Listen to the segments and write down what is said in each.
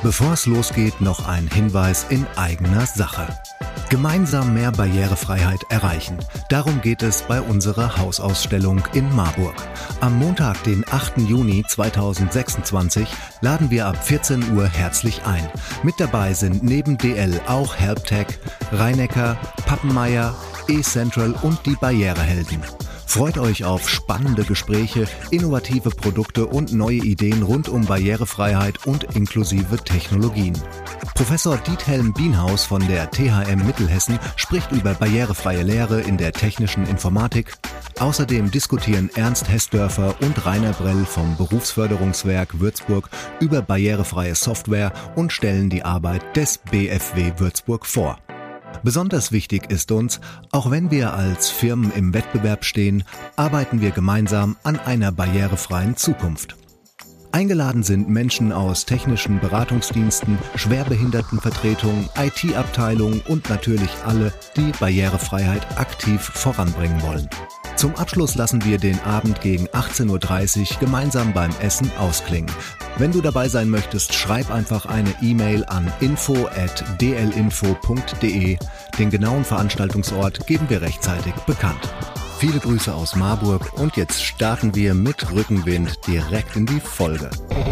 Bevor es losgeht, noch ein Hinweis in eigener Sache. Gemeinsam mehr Barrierefreiheit erreichen. Darum geht es bei unserer Hausausstellung in Marburg. Am Montag, den 8. Juni 2026, laden wir ab 14 Uhr herzlich ein. Mit dabei sind neben DL auch Helptech, Reinecker, Pappenmeier, eCentral und die Barrierehelden. Freut euch auf spannende Gespräche, innovative Produkte und neue Ideen rund um Barrierefreiheit und inklusive Technologien. Professor Diethelm Bienhaus von der THM Mittelhessen spricht über barrierefreie Lehre in der technischen Informatik. Außerdem diskutieren Ernst Hessdörfer und Rainer Brell vom Berufsförderungswerk Würzburg über barrierefreie Software und stellen die Arbeit des BFW Würzburg vor. Besonders wichtig ist uns, auch wenn wir als Firmen im Wettbewerb stehen, arbeiten wir gemeinsam an einer barrierefreien Zukunft. Eingeladen sind Menschen aus technischen Beratungsdiensten, Schwerbehindertenvertretungen, IT-Abteilungen und natürlich alle, die Barrierefreiheit aktiv voranbringen wollen. Zum Abschluss lassen wir den Abend gegen 18.30 Uhr gemeinsam beim Essen ausklingen. Wenn du dabei sein möchtest, schreib einfach eine E-Mail an info@dlinfo.de. Den genauen Veranstaltungsort geben wir rechtzeitig bekannt. Viele Grüße aus Marburg und jetzt starten wir mit Rückenwind direkt in die Folge.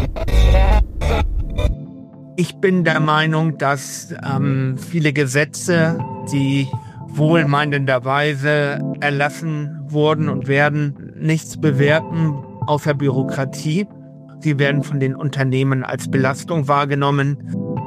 Ich bin der Meinung, dass viele Gesetze, die wohlmeinenderweise erlassen wurden und werden, nichts bewirken außer Bürokratie. Sie werden von den Unternehmen als Belastung wahrgenommen.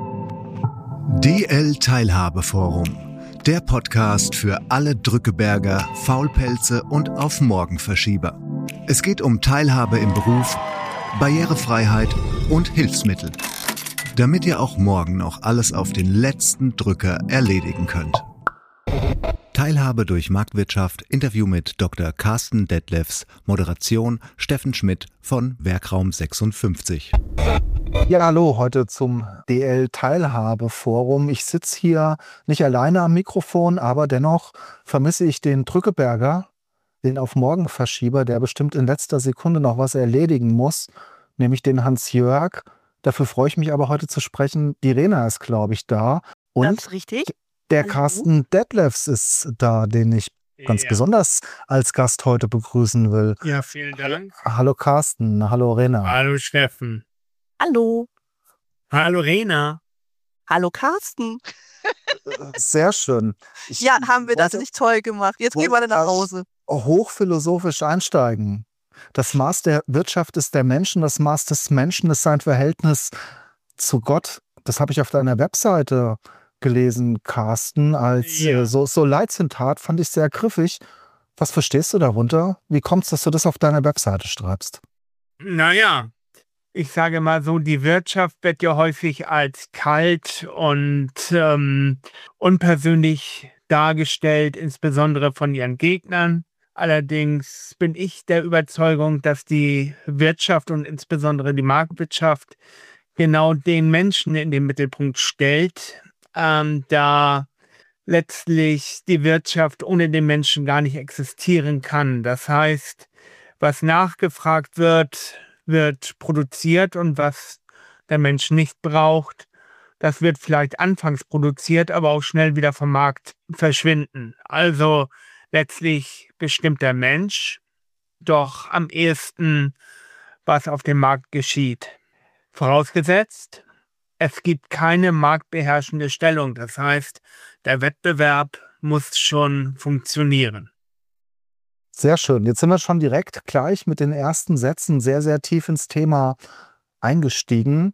DL Teilhabeforum, der Podcast für alle Drückeberger, Faulpelze und auf Morgenverschieber. Es geht um Teilhabe im Beruf, Barrierefreiheit und Hilfsmittel, damit ihr auch morgen noch alles auf den letzten Drücker erledigen könnt. Teilhabe durch Marktwirtschaft, Interview mit Dr. Carsten Detlefs, Moderation Steffen Schmidt von Werkraum 56. Ja, hallo, heute zum DL Teilhabeforum. Ich sitze hier nicht alleine am Mikrofon, aber dennoch vermisse ich den Drückeberger, den auf Morgenverschieber, der bestimmt in letzter Sekunde noch was erledigen muss, nämlich den Hans-Jörg. Dafür freue ich mich aber heute zu sprechen. Die Rena ist, glaube ich, da. Und das ist richtig. Der Hallo. Carsten Detlefs ist da, den ich ganz besonders als Gast heute begrüßen will. Ja, vielen Dank. Hallo Carsten, hallo Rena. Hallo Steffen. Hallo. Hallo Rena. Hallo Carsten. Sehr schön. Ja, haben wir das nicht toll gemacht. Jetzt gehen wir dann nach Hause. Hochphilosophisch einsteigen. Das Maß der Wirtschaft ist der Menschen, das Maß des Menschen ist sein Verhältnis zu Gott. Das habe ich auf deiner Webseite gelesen, Carsten, als so Leitzitat, fand ich sehr griffig. Was verstehst du darunter? Wie kommt es, dass du das auf deiner Webseite schreibst? Naja, ich sage mal so, die Wirtschaft wird ja häufig als kalt und unpersönlich dargestellt, insbesondere von ihren Gegnern. Allerdings bin ich der Überzeugung, dass die Wirtschaft und insbesondere die Marktwirtschaft genau den Menschen in den Mittelpunkt stellt, da letztlich die Wirtschaft ohne den Menschen gar nicht existieren kann. Das heißt, was nachgefragt wird, wird produziert und was der Mensch nicht braucht, das wird vielleicht anfangs produziert, aber auch schnell wieder vom Markt verschwinden. Also letztlich bestimmt der Mensch doch am ehesten, was auf dem Markt geschieht. Vorausgesetzt, es gibt keine marktbeherrschende Stellung. Das heißt, der Wettbewerb muss schon funktionieren. Sehr schön. Jetzt sind wir schon direkt gleich mit den ersten Sätzen sehr, sehr tief ins Thema eingestiegen.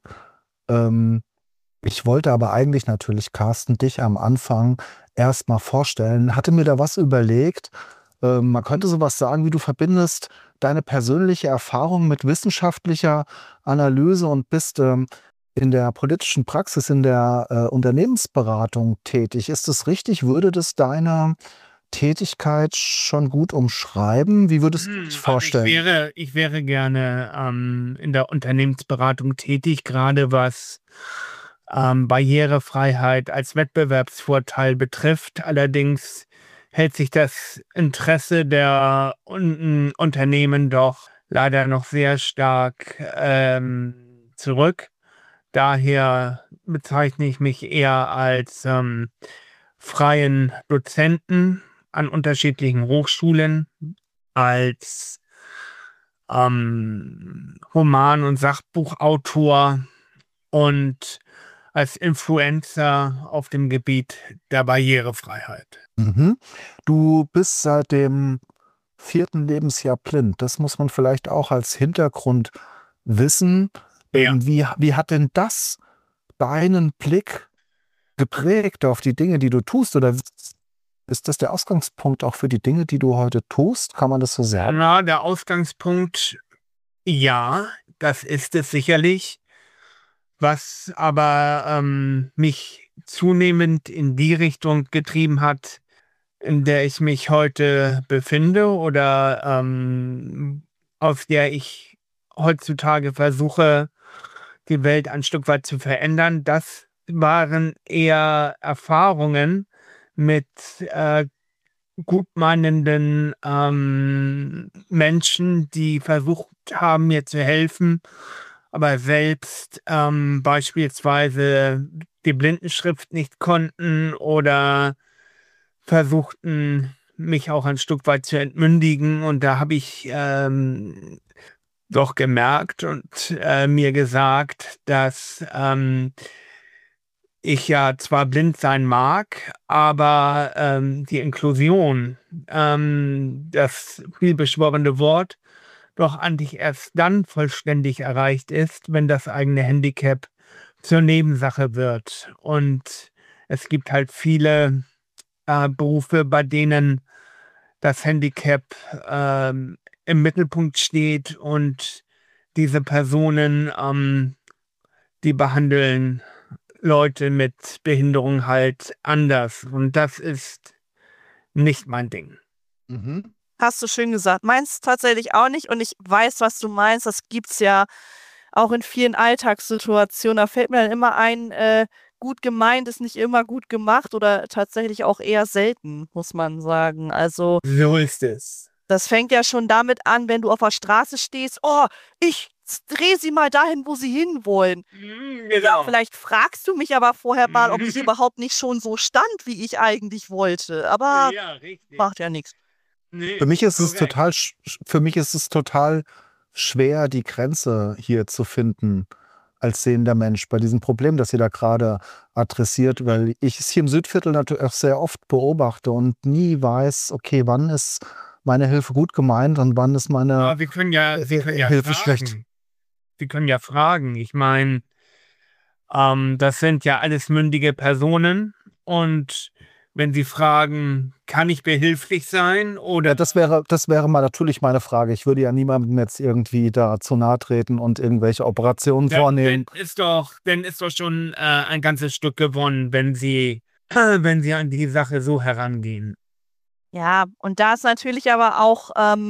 Ich wollte aber eigentlich natürlich, Carsten, dich am Anfang erstmal vorstellen. Hatte mir da was überlegt. Man könnte sowas sagen, wie du verbindest deine persönliche Erfahrung mit wissenschaftlicher Analyse und bist in der politischen Praxis, in der Unternehmensberatung tätig. Ist das richtig? Würde das deine Tätigkeit schon gut umschreiben? Wie würdest du dich vorstellen? Also ich wäre gerne in der Unternehmensberatung tätig, gerade was Barrierefreiheit als Wettbewerbsvorteil betrifft. Allerdings hält sich das Interesse der Unternehmen doch leider noch sehr stark zurück. daher bezeichne ich mich eher als freien Dozenten an unterschiedlichen Hochschulen, als Roman- und Sachbuchautor und als Influencer auf dem Gebiet der Barrierefreiheit. Mhm. Du bist seit dem 4. Lebensjahr blind. Das muss man vielleicht auch als Hintergrund wissen. Ja. Wie hat denn das deinen Blick geprägt auf die Dinge, die du tust? Oder ist das der Ausgangspunkt auch für die Dinge, die du heute tust? Kann man das so sagen? Na, der Ausgangspunkt, ja, das ist es sicherlich. Was aber mich zunehmend in die Richtung getrieben hat, in der ich mich heute befinde oder auf der ich heutzutage versuche, die Welt ein Stück weit zu verändern, das waren eher Erfahrungen mit gutmeinenden Menschen, die versucht haben, mir zu helfen, aber selbst beispielsweise die Blindenschrift nicht konnten oder versuchten, mich auch ein Stück weit zu entmündigen. Und da habe ich doch gemerkt und mir gesagt, dass ich ja zwar blind sein mag, aber die Inklusion, das vielbeschworene Wort, doch eigentlich erst dann vollständig erreicht ist, wenn das eigene Handicap zur Nebensache wird. Und es gibt halt viele Berufe, bei denen das Handicap im Mittelpunkt steht und diese Personen, die behandeln Leute mit Behinderung halt anders. Und das ist nicht mein Ding. Mhm. Hast du schön gesagt. Meins tatsächlich auch nicht und ich weiß, was du meinst. Das gibt's ja auch in vielen Alltagssituationen. Da fällt mir dann immer ein, gut gemeint ist nicht immer gut gemacht oder tatsächlich auch eher selten, muss man sagen. Also, So ist es. das fängt ja schon damit an, wenn du auf der Straße stehst: „Oh, ich drehe Sie mal dahin, wo Sie hinwollen.“ Ja, Genau. vielleicht fragst du mich aber vorher mal, ob ich überhaupt nicht schon so stand, wie ich eigentlich wollte. Aber Ja, richtig. macht ja nichts. Nee, Für mich ist es korrekt. total schwer, die Grenze hier zu finden als sehender Mensch bei diesem Problem, das ihr da gerade adressiert, weil ich es hier im Südviertel natürlich auch sehr oft beobachte und nie weiß, okay, wann ist meine Hilfe gut gemeint und wann ist meine Aber Sie können ja Hilfe schlecht. fragen. Sie können ja fragen. Ich meine, das sind ja alles mündige Personen und wenn Sie fragen: „Kann ich behilflich sein?“ Ja, oder das wäre mal natürlich meine Frage. Ich würde ja niemandem jetzt irgendwie da zu nahe treten und irgendwelche Operationen vornehmen. dann ist doch schon ein ganzes Stück gewonnen, wenn Sie wenn Sie an die Sache so herangehen. Ja, und da ist natürlich aber auch,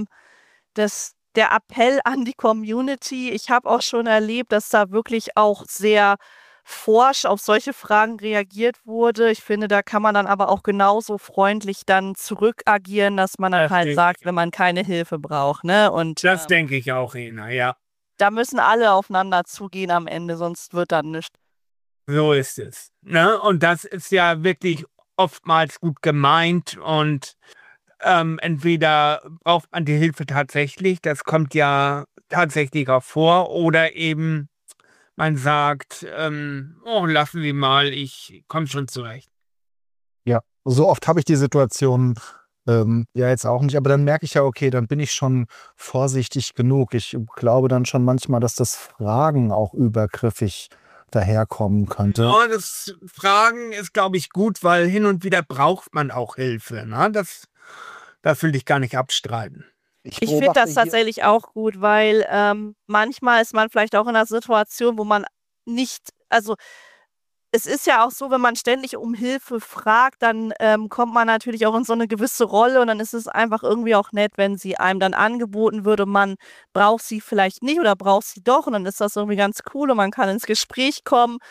der Appell an die Community. Ich habe auch schon erlebt, dass da wirklich auch sehr forsch auf solche Fragen reagiert wurde. Ich finde, da kann man dann aber auch genauso freundlich dann zurück agieren, dass man dann Das halt denke sagt, ich wenn man keine Hilfe braucht, ne? Und, Das denke ich auch, Ena, ja. da müssen alle aufeinander zugehen am Ende, sonst wird dann nichts. So ist es, ne? Und das ist ja wirklich oftmals gut gemeint und entweder braucht man die Hilfe tatsächlich, das kommt ja tatsächlich auch vor, oder eben man sagt, „Oh, lassen Sie mal, ich komme schon zurecht.“ Ja, so oft habe ich die Situation, ja jetzt auch nicht, aber dann merke ich ja, okay, dann bin ich schon vorsichtig genug. Ich glaube dann schon manchmal, dass das Fragen auch übergriffig daherkommen könnte. Ja, das Fragen ist, glaube ich, gut, weil hin und wieder braucht man auch Hilfe, ne? Das will ich gar nicht abstreiten. Ich finde beobachte das hier tatsächlich auch gut, weil, manchmal ist man vielleicht auch in 'ner Situation, wo man nicht also, es ist ja auch so, wenn man ständig um Hilfe fragt, dann, kommt man natürlich auch in so 'ne gewisse Rolle und dann ist es einfach irgendwie auch nett, wenn sie einem dann angeboten wird und man braucht sie vielleicht nicht oder braucht sie doch und dann ist das irgendwie ganz cool und man kann ins Gespräch kommen.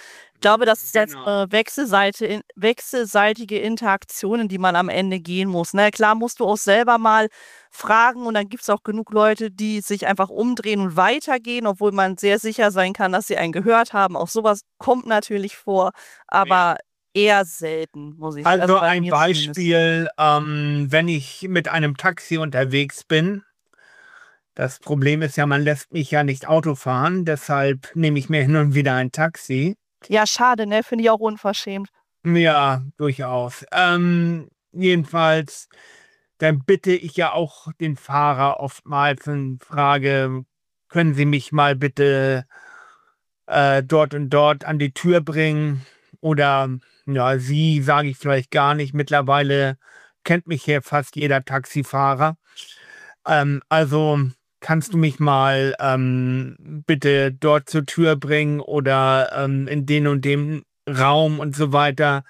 glaube, das ist jetzt Genau. wechselseitige Interaktionen, die man am Ende gehen muss. Ne? Klar musst du auch selber mal fragen und dann gibt es auch genug Leute, die sich einfach umdrehen und weitergehen, obwohl man sehr sicher sein kann, dass sie einen gehört haben. Auch sowas kommt natürlich vor, Ja. aber eher selten, muss ich sagen. Also Also bei ein mir zumindest. Beispiel, wenn ich mit einem Taxi unterwegs bin. Das Problem ist ja, man lässt mich ja nicht Auto fahren, deshalb nehme ich mir hin und wieder ein Taxi. Ja, schade, ne? Finde ich auch unverschämt. Ja, durchaus. Jedenfalls, dann bitte ich ja auch den Fahrer oftmals und frage: „Können Sie mich mal bitte, dort und dort an die Tür bringen?“ Oder, ja, „Sie“ sage ich vielleicht gar nicht. Mittlerweile kennt mich hier fast jeder Taxifahrer. Also, kannst du mich mal, bitte dort zur Tür bringen oder, in den und dem Raum und so weiter.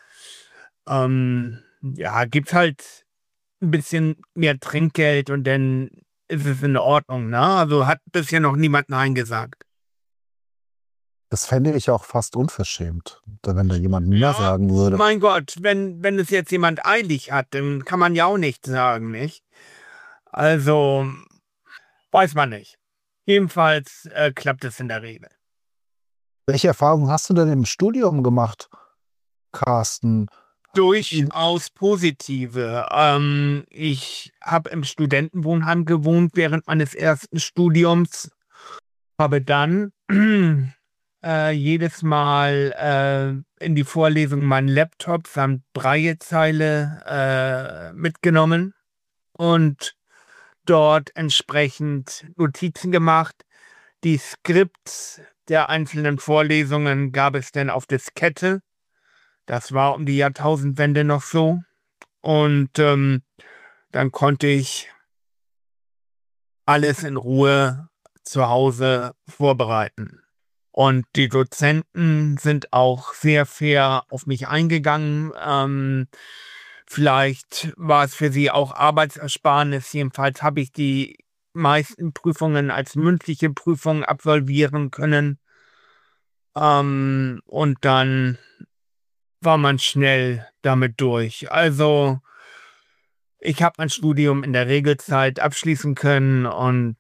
Ja, gibt's halt ein bisschen mehr Trinkgeld und dann ist es in Ordnung, ne? Also, hat bisher noch niemand nein gesagt. Das fände ich auch fast unverschämt, wenn da jemand „ja“ Ja, sagen würde. mein Gott, wenn es jetzt jemand eilig hat, dann kann man ja auch nichts sagen, nicht? Also, weiß man nicht. Jedenfalls, klappt es in der Regel. Welche Erfahrungen hast du denn im Studium gemacht, Carsten? Hm, Durchaus positive. Ich habe im Studentenwohnheim gewohnt während meines ersten Studiums, habe dann, jedes Mal, in die Vorlesung meinen Laptop samt Braillezeile, mitgenommen und dort entsprechend Notizen gemacht. Die Skripts der einzelnen Vorlesungen gab es dann auf Diskette. Das war um die Jahrtausendwende noch so. Und, dann konnte ich alles in Ruhe zu Hause vorbereiten. Und die Dozenten sind auch sehr fair auf mich eingegangen. Vielleicht war es für sie auch Arbeitsersparnis. Jedenfalls habe ich die meisten Prüfungen als mündliche Prüfung absolvieren können. Und dann war man schnell damit durch. Also, ich habe mein Studium in der Regelzeit abschließen können und,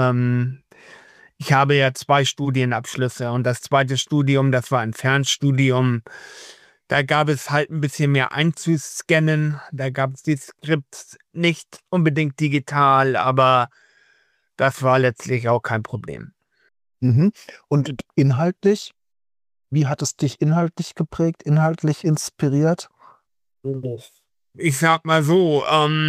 ich habe ja 2 Studienabschlüsse und das zweite Studium, das war ein Fernstudium. Da gab es halt ein bisschen mehr einzuscannen. Da gab es die Skripts nicht unbedingt digital, aber das war letztlich auch kein Problem. mhm. Und inhaltlich? Wie hat es dich inhaltlich geprägt, inhaltlich inspiriert? Ich sag mal so,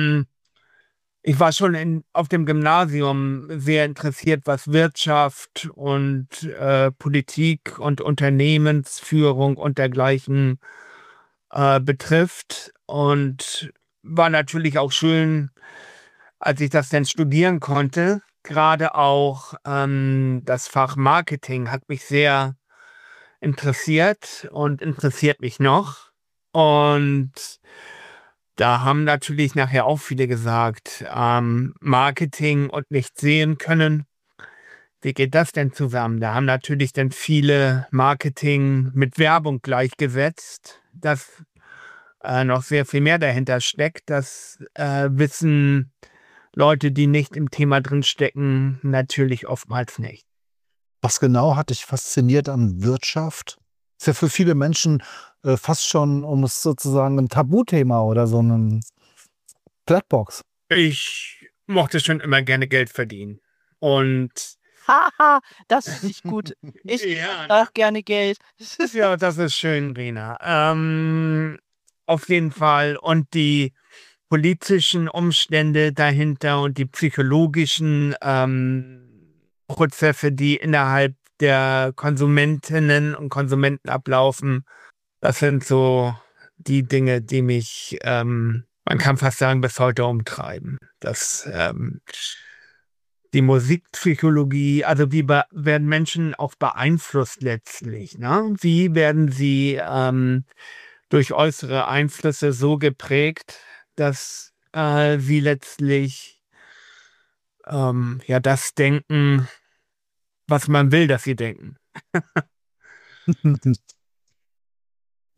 ich war schon auf dem Gymnasium sehr interessiert, was Wirtschaft und, Politik und Unternehmensführung und dergleichen, betrifft und war natürlich auch schön, als ich das dann studieren konnte. Gerade auch, das Fach Marketing hat mich sehr interessiert und interessiert mich noch. Und da haben natürlich nachher auch viele gesagt, Marketing und nicht sehen können. Wie geht das denn zusammen? Da haben natürlich dann viele Marketing mit Werbung gleichgesetzt, dass, noch sehr viel mehr dahinter steckt. Das, wissen Leute, die nicht im Thema drinstecken, natürlich oftmals nicht. Was genau hat dich fasziniert an Wirtschaft? Ist ja für viele Menschen, fast schon, um es sozusagen 'n Tabuthema oder so 'nen Blackbox. Ich mochte schon immer gerne Geld verdienen und Haha, das finde ich gut. Ich ja, auch gerne Geld. ja, das ist schön, Rena. Auf jeden Fall und die politischen Umstände dahinter und die psychologischen, Prozesse, die innerhalb der Konsumentinnen und Konsumenten ablaufen, das sind so die Dinge, die mich, man kann fast sagen, bis heute umtreiben. Die Musikpsychologie, also werden Menschen auch beeinflusst letztlich, ne? Wie werden sie, durch äußere Einflüsse so geprägt, dass, sie letztlich, ja, das denken, was man will, dass sie denken.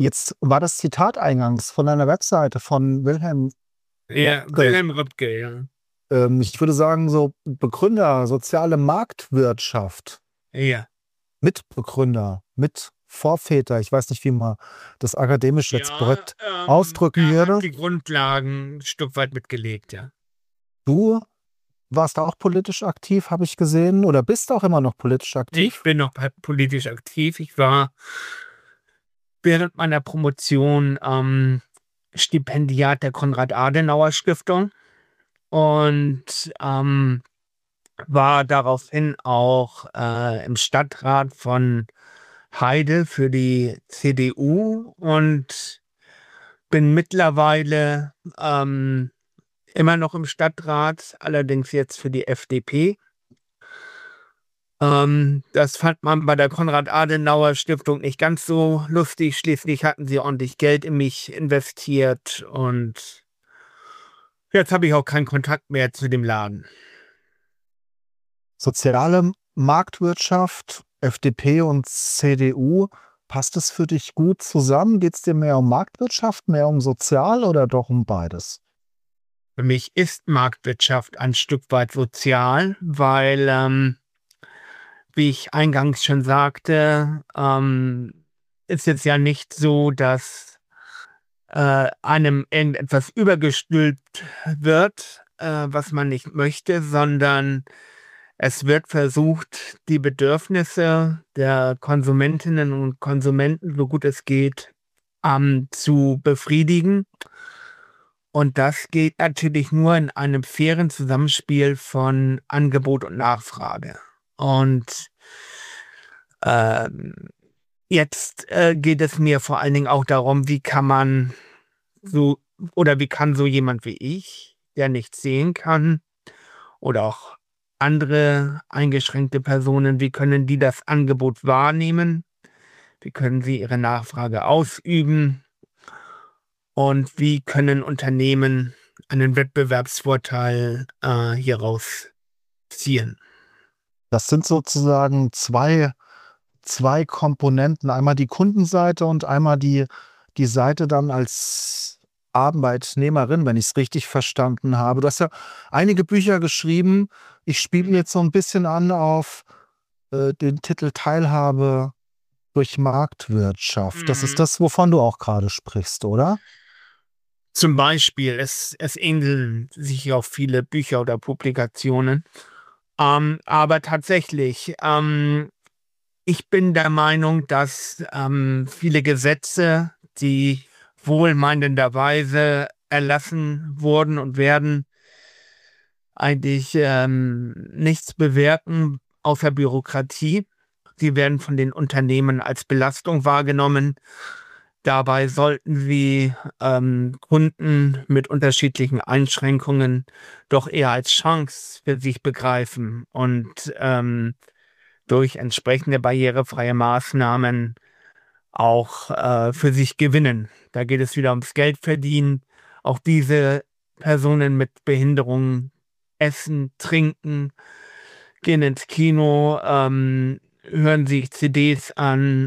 Jetzt war das Zitat eingangs von deiner Webseite von Wilhelm. Ja, Wilhelm Röpke, ja. Ich würde sagen, so Begründer, soziale Marktwirtschaft, Ja. Mitbegründer, Mitvorväter, ich weiß nicht, wie man das akademisch jetzt Ja, korrekt ausdrücken er würde. hat die Grundlagen ein Stück weit mitgelegt, ja. Du warst auch politisch aktiv, habe ich gesehen, oder bist auch immer noch politisch aktiv? Ich bin noch politisch aktiv. Ich war während meiner Promotion Stipendiat der Konrad-Adenauer-Stiftung und war daraufhin auch im Stadtrat von Heide für die CDU und bin mittlerweile immer noch im Stadtrat, allerdings jetzt für die FDP. Das fand man bei der Konrad-Adenauer-Stiftung nicht ganz so lustig. Schließlich hatten sie ordentlich Geld in mich investiert und jetzt habe ich auch keinen Kontakt mehr zu dem Laden. Soziale Marktwirtschaft, FDP und CDU, passt es für dich gut zusammen? Geht es dir mehr um Marktwirtschaft, mehr um Sozial oder doch um beides? Für mich ist Marktwirtschaft ein Stück weit sozial, weil, wie ich eingangs schon sagte, ist jetzt ja nicht so, dass einem irgendetwas übergestülpt wird, was man nicht möchte, sondern es wird versucht, die Bedürfnisse der Konsumentinnen und Konsumenten, so gut es geht, zu befriedigen. Und das geht natürlich nur in einem fairen Zusammenspiel von Angebot und Nachfrage. Und jetzt geht es mir vor allen Dingen auch darum, wie kann so jemand wie ich, der nichts sehen kann, oder auch andere eingeschränkte Personen, wie können die das Angebot wahrnehmen? Wie können sie ihre Nachfrage ausüben? Und wie können Unternehmen einen Wettbewerbsvorteil hieraus ziehen? Das sind sozusagen zwei Komponenten. Einmal die Kundenseite und einmal die Seite dann als Arbeitnehmerin, wenn ich es richtig verstanden habe. Du hast ja einige Bücher geschrieben. Ich spiele jetzt so ein bisschen an auf den Titel Teilhabe durch Marktwirtschaft. Das ist das, wovon du auch gerade sprichst, oder? Zum Beispiel, es ähneln sich auch viele Bücher oder Publikationen. Aber tatsächlich, ich bin der Meinung, dass viele Gesetze, die wohlmeinenderweise erlassen wurden und werden, eigentlich nichts bewirken außer Bürokratie. Sie werden von den Unternehmen als Belastung wahrgenommen. Dabei sollten sie Kunden mit unterschiedlichen Einschränkungen doch eher als Chance für sich begreifen und durch entsprechende barrierefreie Maßnahmen auch für sich gewinnen. Da geht es wieder ums Geldverdienen. Auch diese Personen mit Behinderungen essen, trinken, gehen ins Kino, hören sich CDs an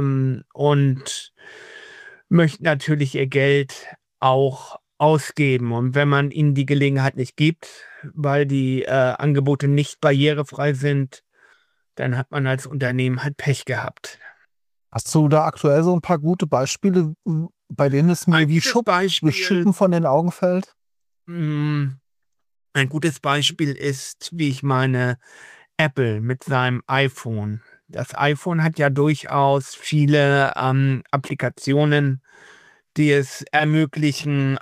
und möchten natürlich ihr Geld auch ausgeben. Und wenn man ihnen die Gelegenheit nicht gibt, weil die Angebote nicht barrierefrei sind, dann hat man als Unternehmen halt Pech gehabt. Hast du da aktuell so ein paar gute Beispiele, bei denen es mir wie Schuppen von den Augen fällt? Ein gutes Beispiel ist, wie ich meine, Apple mit seinem iPhone. Das iPhone hat ja durchaus viele Applikationen, die es ermöglichen,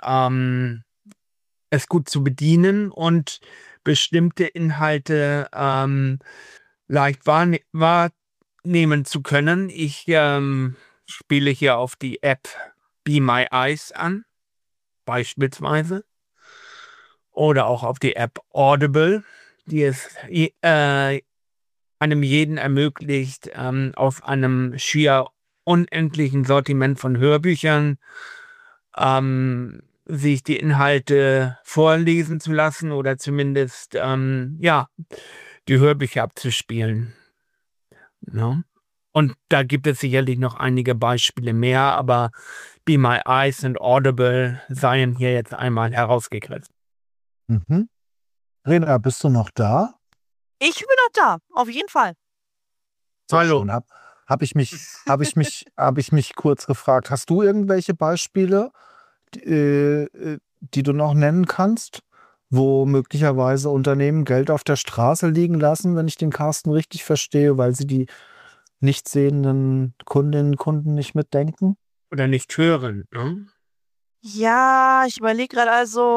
es gut zu bedienen und bestimmte Inhalte leicht wahrnehmen zu können. Ich spiele hier auf die App Be My Eyes an, beispielsweise. Oder auch auf die App Audible, die es einem jeden ermöglicht, auf einem schier unendlichen Sortiment von Hörbüchern sich die Inhalte vorlesen zu lassen oder zumindest die Hörbücher abzuspielen. No? Und da gibt es sicherlich noch einige Beispiele mehr, aber Be My Eyes und Audible seien hier jetzt einmal herausgegriffen. Mhm. Rena, bist du noch da? Ich bin noch da, auf jeden Fall. Sehr Hallo. schön. Hab ich mich kurz gefragt, hast du irgendwelche Beispiele, die du noch nennen kannst, wo möglicherweise Unternehmen Geld auf der Straße liegen lassen, wenn ich den Carsten richtig verstehe, weil sie die nicht sehenden Kundinnen und Kunden nicht mitdenken? Oder nicht hören, ne? Ja, ich überlege gerade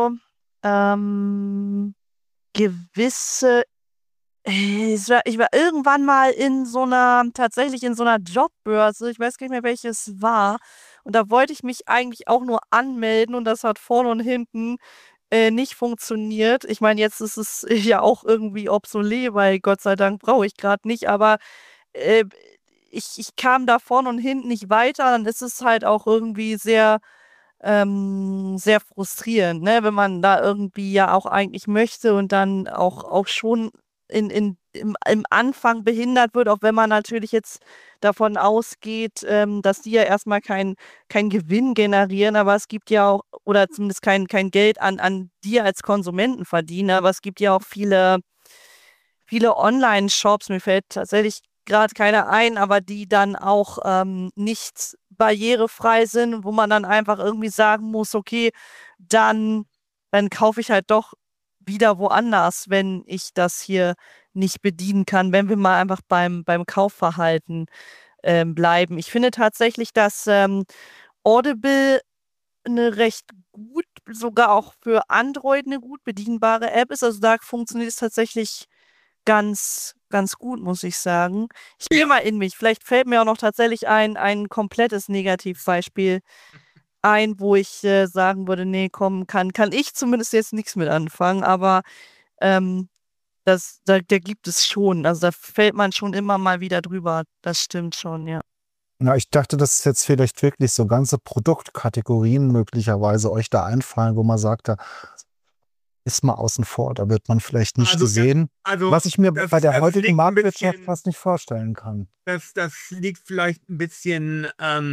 ähm, gewisse. Ich war irgendwann mal tatsächlich in so einer Jobbörse, ich weiß gar nicht mehr, welches war. Und da wollte ich mich eigentlich auch nur anmelden und das hat vorne und hinten nicht funktioniert. Ich meine, jetzt ist es ja auch irgendwie obsolet, weil Gott sei Dank brauche ich gerade nicht, aber äh, ich kam da vorne und hinten nicht weiter, dann ist es halt auch irgendwie sehr frustrierend, ne? Wenn man da irgendwie ja auch eigentlich möchte und dann auch schon im Anfang behindert wird, auch wenn man natürlich jetzt davon ausgeht, dass die ja erstmal kein Gewinn generieren, aber es gibt ja auch, oder zumindest kein Geld an dir als Konsumenten verdienen, aber es gibt ja auch viele Online-Shops, mir fällt tatsächlich gerade keiner ein, aber die dann auch nicht barrierefrei sind, wo man dann einfach irgendwie sagen muss, okay, dann, dann kaufe ich halt doch wieder woanders, wenn ich das hier nicht bedienen kann, wenn wir mal einfach beim Kaufverhalten bleiben. Ich finde tatsächlich, dass Audible eine recht gut, sogar auch für Android eine gut bedienbare App ist. Also da funktioniert es tatsächlich ganz gut, muss ich sagen. Ich gehe mal in mich. Vielleicht fällt mir auch noch tatsächlich ein komplettes Negativbeispiel ein, wo ich sagen würde, nee, komm, kann ich zumindest jetzt nichts mit anfangen, aber ähm, da gibt es schon. Also da fällt man schon immer mal wieder drüber. Das stimmt schon, ja. Na, ich dachte, dass es jetzt vielleicht wirklich so ganze Produktkategorien möglicherweise euch da einfallen, wo man sagt, da ist mal außen vor, da wird man vielleicht nicht Also, gesehen, was ich mir bei der das heutigen liegt ein Marktwirtschaft bisschen, fast nicht vorstellen kann. das liegt vielleicht ein bisschen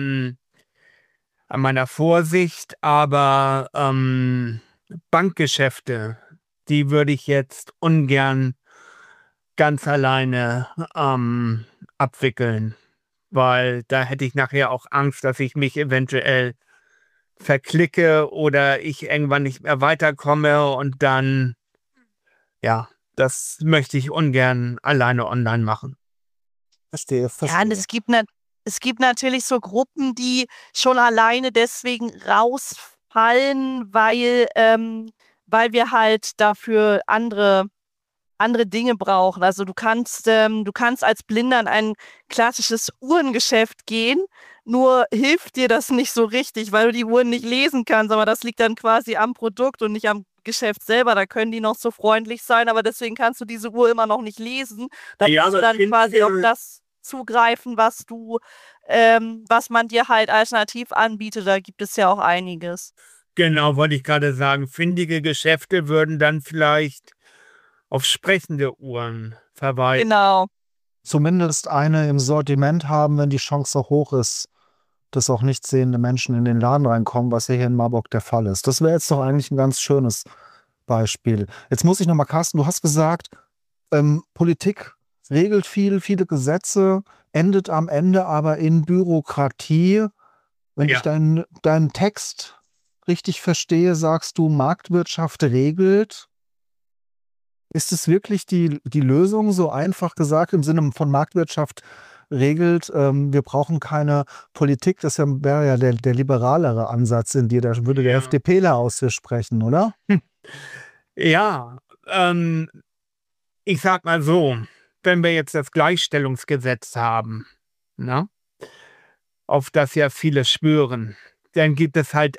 an meiner Vorsicht, aber Bankgeschäfte, die würde ich jetzt ungern ganz alleine abwickeln, weil da hätte ich nachher auch Angst, dass ich mich eventuell verklicke oder ich irgendwann nicht mehr weiterkomme und dann, ja, das möchte ich ungern alleine online machen. Verstehe, Ja, und verstehe. es gibt natürlich so Gruppen, die schon alleine deswegen rausfallen, weil wir halt dafür andere Dinge brauchen. Also du kannst als Blinder in ein klassisches Uhrengeschäft gehen, nur hilft dir das nicht so richtig, weil du die Uhren nicht lesen kannst, aber das liegt dann quasi am Produkt und nicht am Geschäft selber. Da können die noch so freundlich sein, aber deswegen kannst du diese Uhr immer noch nicht lesen. Da Ja, musst du aber dann quasi auf das zugreifen, was man dir halt alternativ anbietet. Da gibt es ja auch einiges. genau, wollte ich gerade sagen, findige Geschäfte würden dann vielleicht auf sprechende Uhren verweisen. Genau. Zumindest eine im Sortiment haben, wenn die Chance hoch ist, dass auch nicht sehende Menschen in den Laden reinkommen, was ja hier in Marburg der Fall ist. Das wäre jetzt doch eigentlich ein ganz schönes Beispiel. Jetzt muss ich nochmal, Carsten, du hast gesagt, Politik regelt viel, viele Gesetze, endet am Ende aber in Bürokratie. Wenn ich Ja, deinen Text richtig verstehe, sagst du, Marktwirtschaft regelt. Ist es wirklich die Lösung, so einfach gesagt, im Sinne von Marktwirtschaft regelt, wir brauchen keine Politik, das wäre ja der liberalere Ansatz in dir, da würde der ja. FDPler aus dir sprechen, oder? Ja, ich sag mal so, wenn wir jetzt das Gleichstellungsgesetz haben, ne, auf das ja viele schwören, dann gibt es halt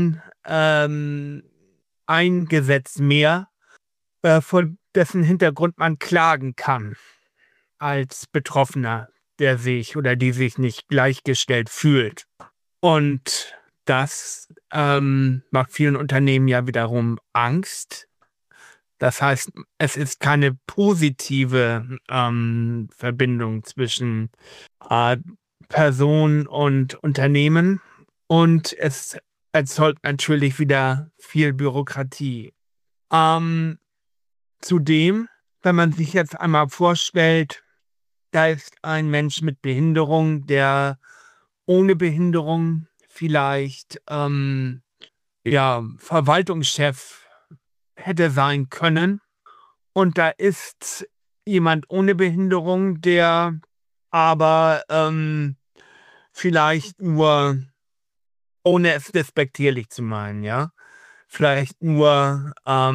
ein Gesetz mehr, vor dessen Hintergrund man klagen kann als Betroffener, der sich oder die sich nicht gleichgestellt fühlt. Und das macht vielen Unternehmen ja wiederum Angst, Das heißt, es ist keine positive Verbindung zwischen äh, Person und Unternehmen und es erzeugt natürlich wieder viel Bürokratie. Ähm, Zudem, wenn man sich jetzt einmal vorstellt, da ist ein Mensch mit Behinderung, der ohne Behinderung vielleicht Verwaltungschef hätte sein können. Und da ist jemand ohne Behinderung, der aber vielleicht nur, ohne es despektierlich zu meinen, ja, vielleicht nur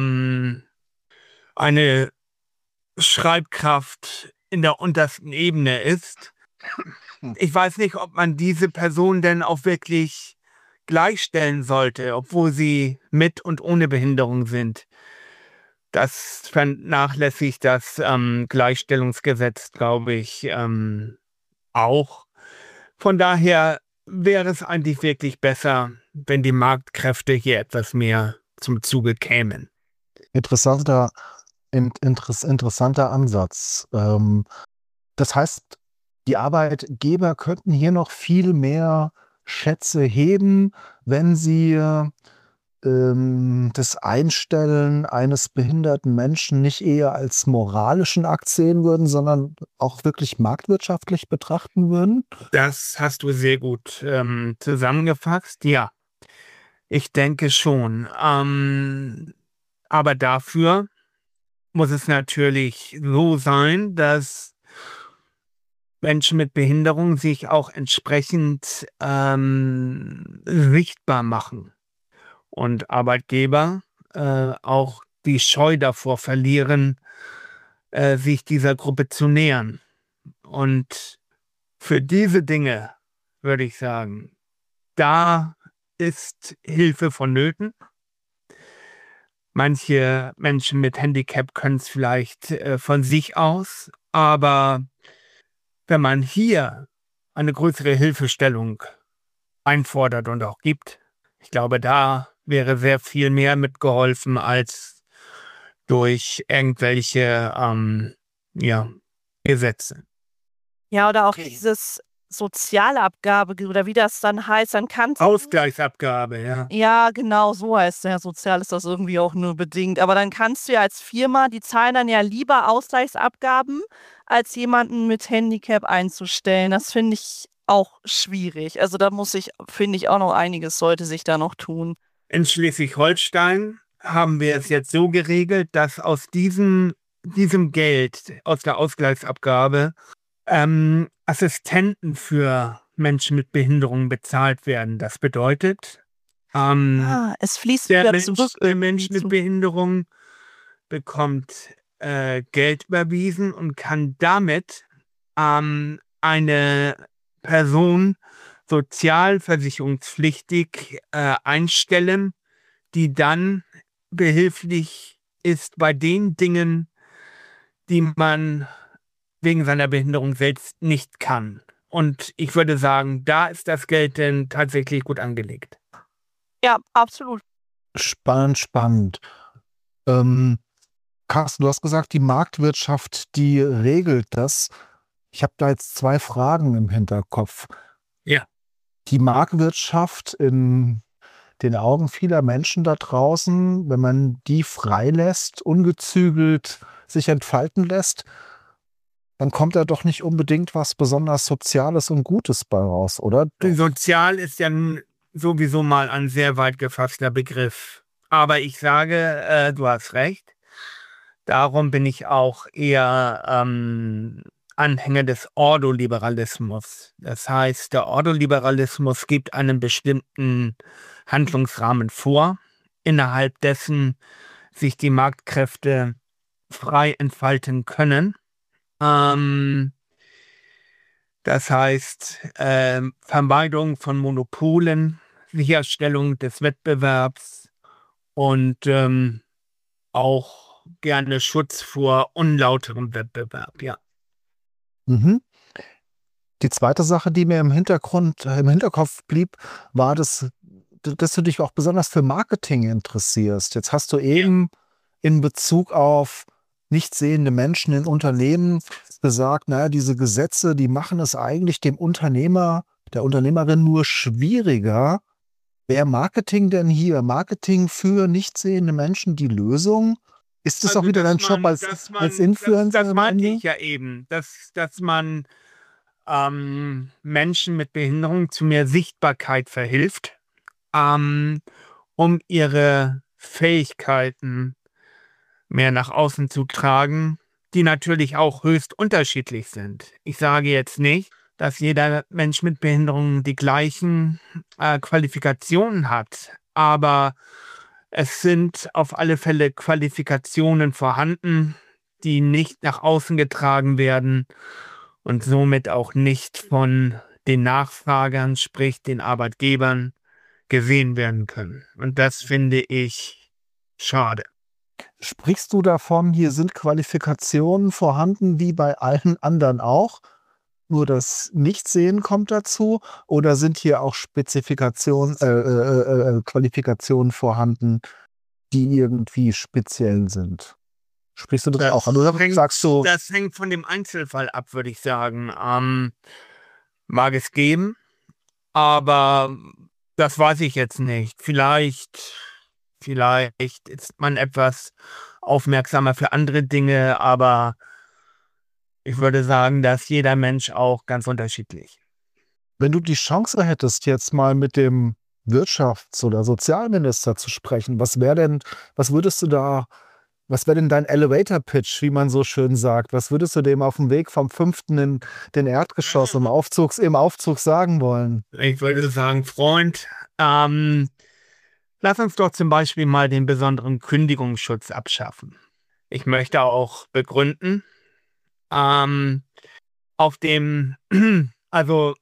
eine Schreibkraft in der untersten Ebene ist. Ich weiß nicht, ob man diese Person denn auch wirklich gleichstellen sollte, obwohl sie mit und ohne Behinderung sind. Das vernachlässigt das Gleichstellungsgesetz, glaube ich, auch. Von daher wäre es eigentlich wirklich besser, wenn die Marktkräfte hier etwas mehr zum Zuge kämen. Interessanter, interessanter Ansatz. Das heißt, die Arbeitgeber könnten hier noch viel mehr Schätze heben, wenn sie das Einstellen eines behinderten Menschen nicht eher als moralischen Akt sehen würden, sondern auch wirklich marktwirtschaftlich betrachten würden? Das hast du sehr gut zusammengefasst. Ja, ich denke schon. Aber dafür muss es natürlich so sein, dass Menschen mit Behinderung sich auch entsprechend sichtbar machen und Arbeitgeber auch die Scheu davor verlieren, sich dieser Gruppe zu nähern. Und für diese Dinge würde ich sagen, da ist Hilfe vonnöten. Manche Menschen mit Handicap können es vielleicht von sich aus, aber wenn man hier eine größere Hilfestellung einfordert und auch gibt, ich glaube, da wäre sehr viel mehr mitgeholfen als durch irgendwelche Gesetze. Ja, oder auch dieses Sozialabgabe oder wie das dann heißt, dann kannst du Ausgleichsabgabe, ja. ja, genau, so heißt ja, sozial ist das irgendwie auch nur bedingt. Aber dann kannst du ja als Firma, die zahlen dann ja lieber Ausgleichsabgaben, als jemanden mit Handicap einzustellen. Das finde ich auch schwierig. Also da finde ich auch noch einiges sollte sich da noch tun. In Schleswig-Holstein haben wir es jetzt so geregelt, dass aus diesem Geld, aus der Ausgleichsabgabe, Assistenten für Menschen mit Behinderung bezahlt werden. Das bedeutet, Es fließt der wieder zurück Mensch mit Behinderung bekommt Geld überwiesen und kann damit eine Person sozialversicherungspflichtig einstellen, die dann behilflich ist bei den Dingen, die man wegen seiner Behinderung selbst nicht kann. Und ich würde sagen, da ist das Geld denn tatsächlich gut angelegt. Ja, absolut. Spannend, spannend. Carsten, du hast gesagt, die Marktwirtschaft, die regelt das. Ich habe da jetzt zwei Fragen im Hinterkopf. Ja. Die Marktwirtschaft in den Augen vieler Menschen da draußen, wenn man die freilässt, ungezügelt sich entfalten lässt, dann kommt da doch nicht unbedingt was besonders Soziales und Gutes bei raus, oder? Sozial ist ja sowieso mal ein sehr weit gefasster Begriff. Aber ich sage, du hast recht. Darum bin ich auch eher Anhänger des Ordoliberalismus. Das heißt, der Ordoliberalismus gibt einen bestimmten Handlungsrahmen vor, innerhalb dessen sich die Marktkräfte frei entfalten können. Das heißt, Vermeidung von Monopolen, Sicherstellung des Wettbewerbs und auch gerne Schutz vor unlauterem Wettbewerb, ja. Mhm. Die zweite Sache, die mir im Hinterkopf blieb, war, dass du dich auch besonders für Marketing interessierst. Jetzt hast du eben in Bezug auf nicht sehende Menschen in Unternehmen gesagt, naja, diese Gesetze, die machen es eigentlich dem Unternehmer, der Unternehmerin nur schwieriger. Wäre Marketing denn hier, Marketing für nicht sehende Menschen die Lösung? Ist das auch wieder dein Job als Influencer das am meinte Ende? ich ja eben, dass man Menschen mit Behinderung zu mehr Sichtbarkeit verhilft, ähm, um ihre Fähigkeiten mehr nach außen zu tragen, die natürlich auch höchst unterschiedlich sind. Ich sage jetzt nicht, dass jeder Mensch mit Behinderung die gleichen Qualifikationen hat, aber es sind auf alle Fälle Qualifikationen vorhanden, die nicht nach außen getragen werden und somit auch nicht von den Nachfragern, sprich den Arbeitgebern, gesehen werden können. Und das finde ich schade. Sprichst du davon, hier sind Qualifikationen vorhanden wie bei allen anderen auch? Nur das Nichtsehen kommt dazu? Oder sind hier auch Qualifikationen vorhanden, die irgendwie speziell sind? Sprichst du das auch an? Oder sagst du, Das hängt von dem Einzelfall ab, würde ich sagen. Mag es geben, aber das weiß ich jetzt nicht. Vielleicht ist man etwas aufmerksamer für andere Dinge, aber ich würde sagen, dass jeder Mensch auch ganz unterschiedlich. wenn du die Chance hättest, jetzt mal mit dem Wirtschafts- oder Sozialminister zu sprechen, was wäre denn dein Elevator-Pitch, wie man so schön sagt? Was würdest du dem auf dem Weg vom 5. in den Erdgeschoss im Aufzug sagen wollen? Ich würde sagen, Freund, lass uns doch zum Beispiel mal den besonderen Kündigungsschutz abschaffen. Ich möchte auch begründen, auf dem, also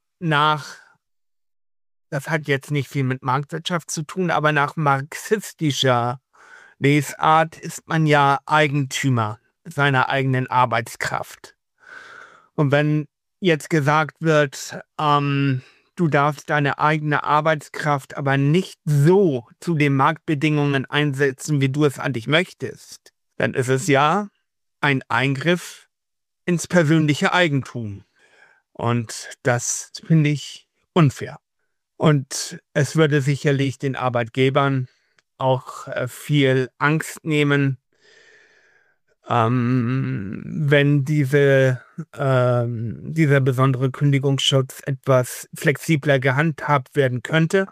das hat jetzt nicht viel mit Marktwirtschaft zu tun, aber nach marxistischer Lesart ist man ja Eigentümer seiner eigenen Arbeitskraft. Und wenn jetzt gesagt wird, du darfst deine eigene Arbeitskraft aber nicht so zu den Marktbedingungen einsetzen, wie du es eigentlich möchtest, dann ist es ja ein Eingriff ins persönliche Eigentum. Und das finde ich unfair. Und es würde sicherlich den Arbeitgebern auch viel Angst nehmen, wenn dieser besondere Kündigungsschutz etwas flexibler gehandhabt werden könnte,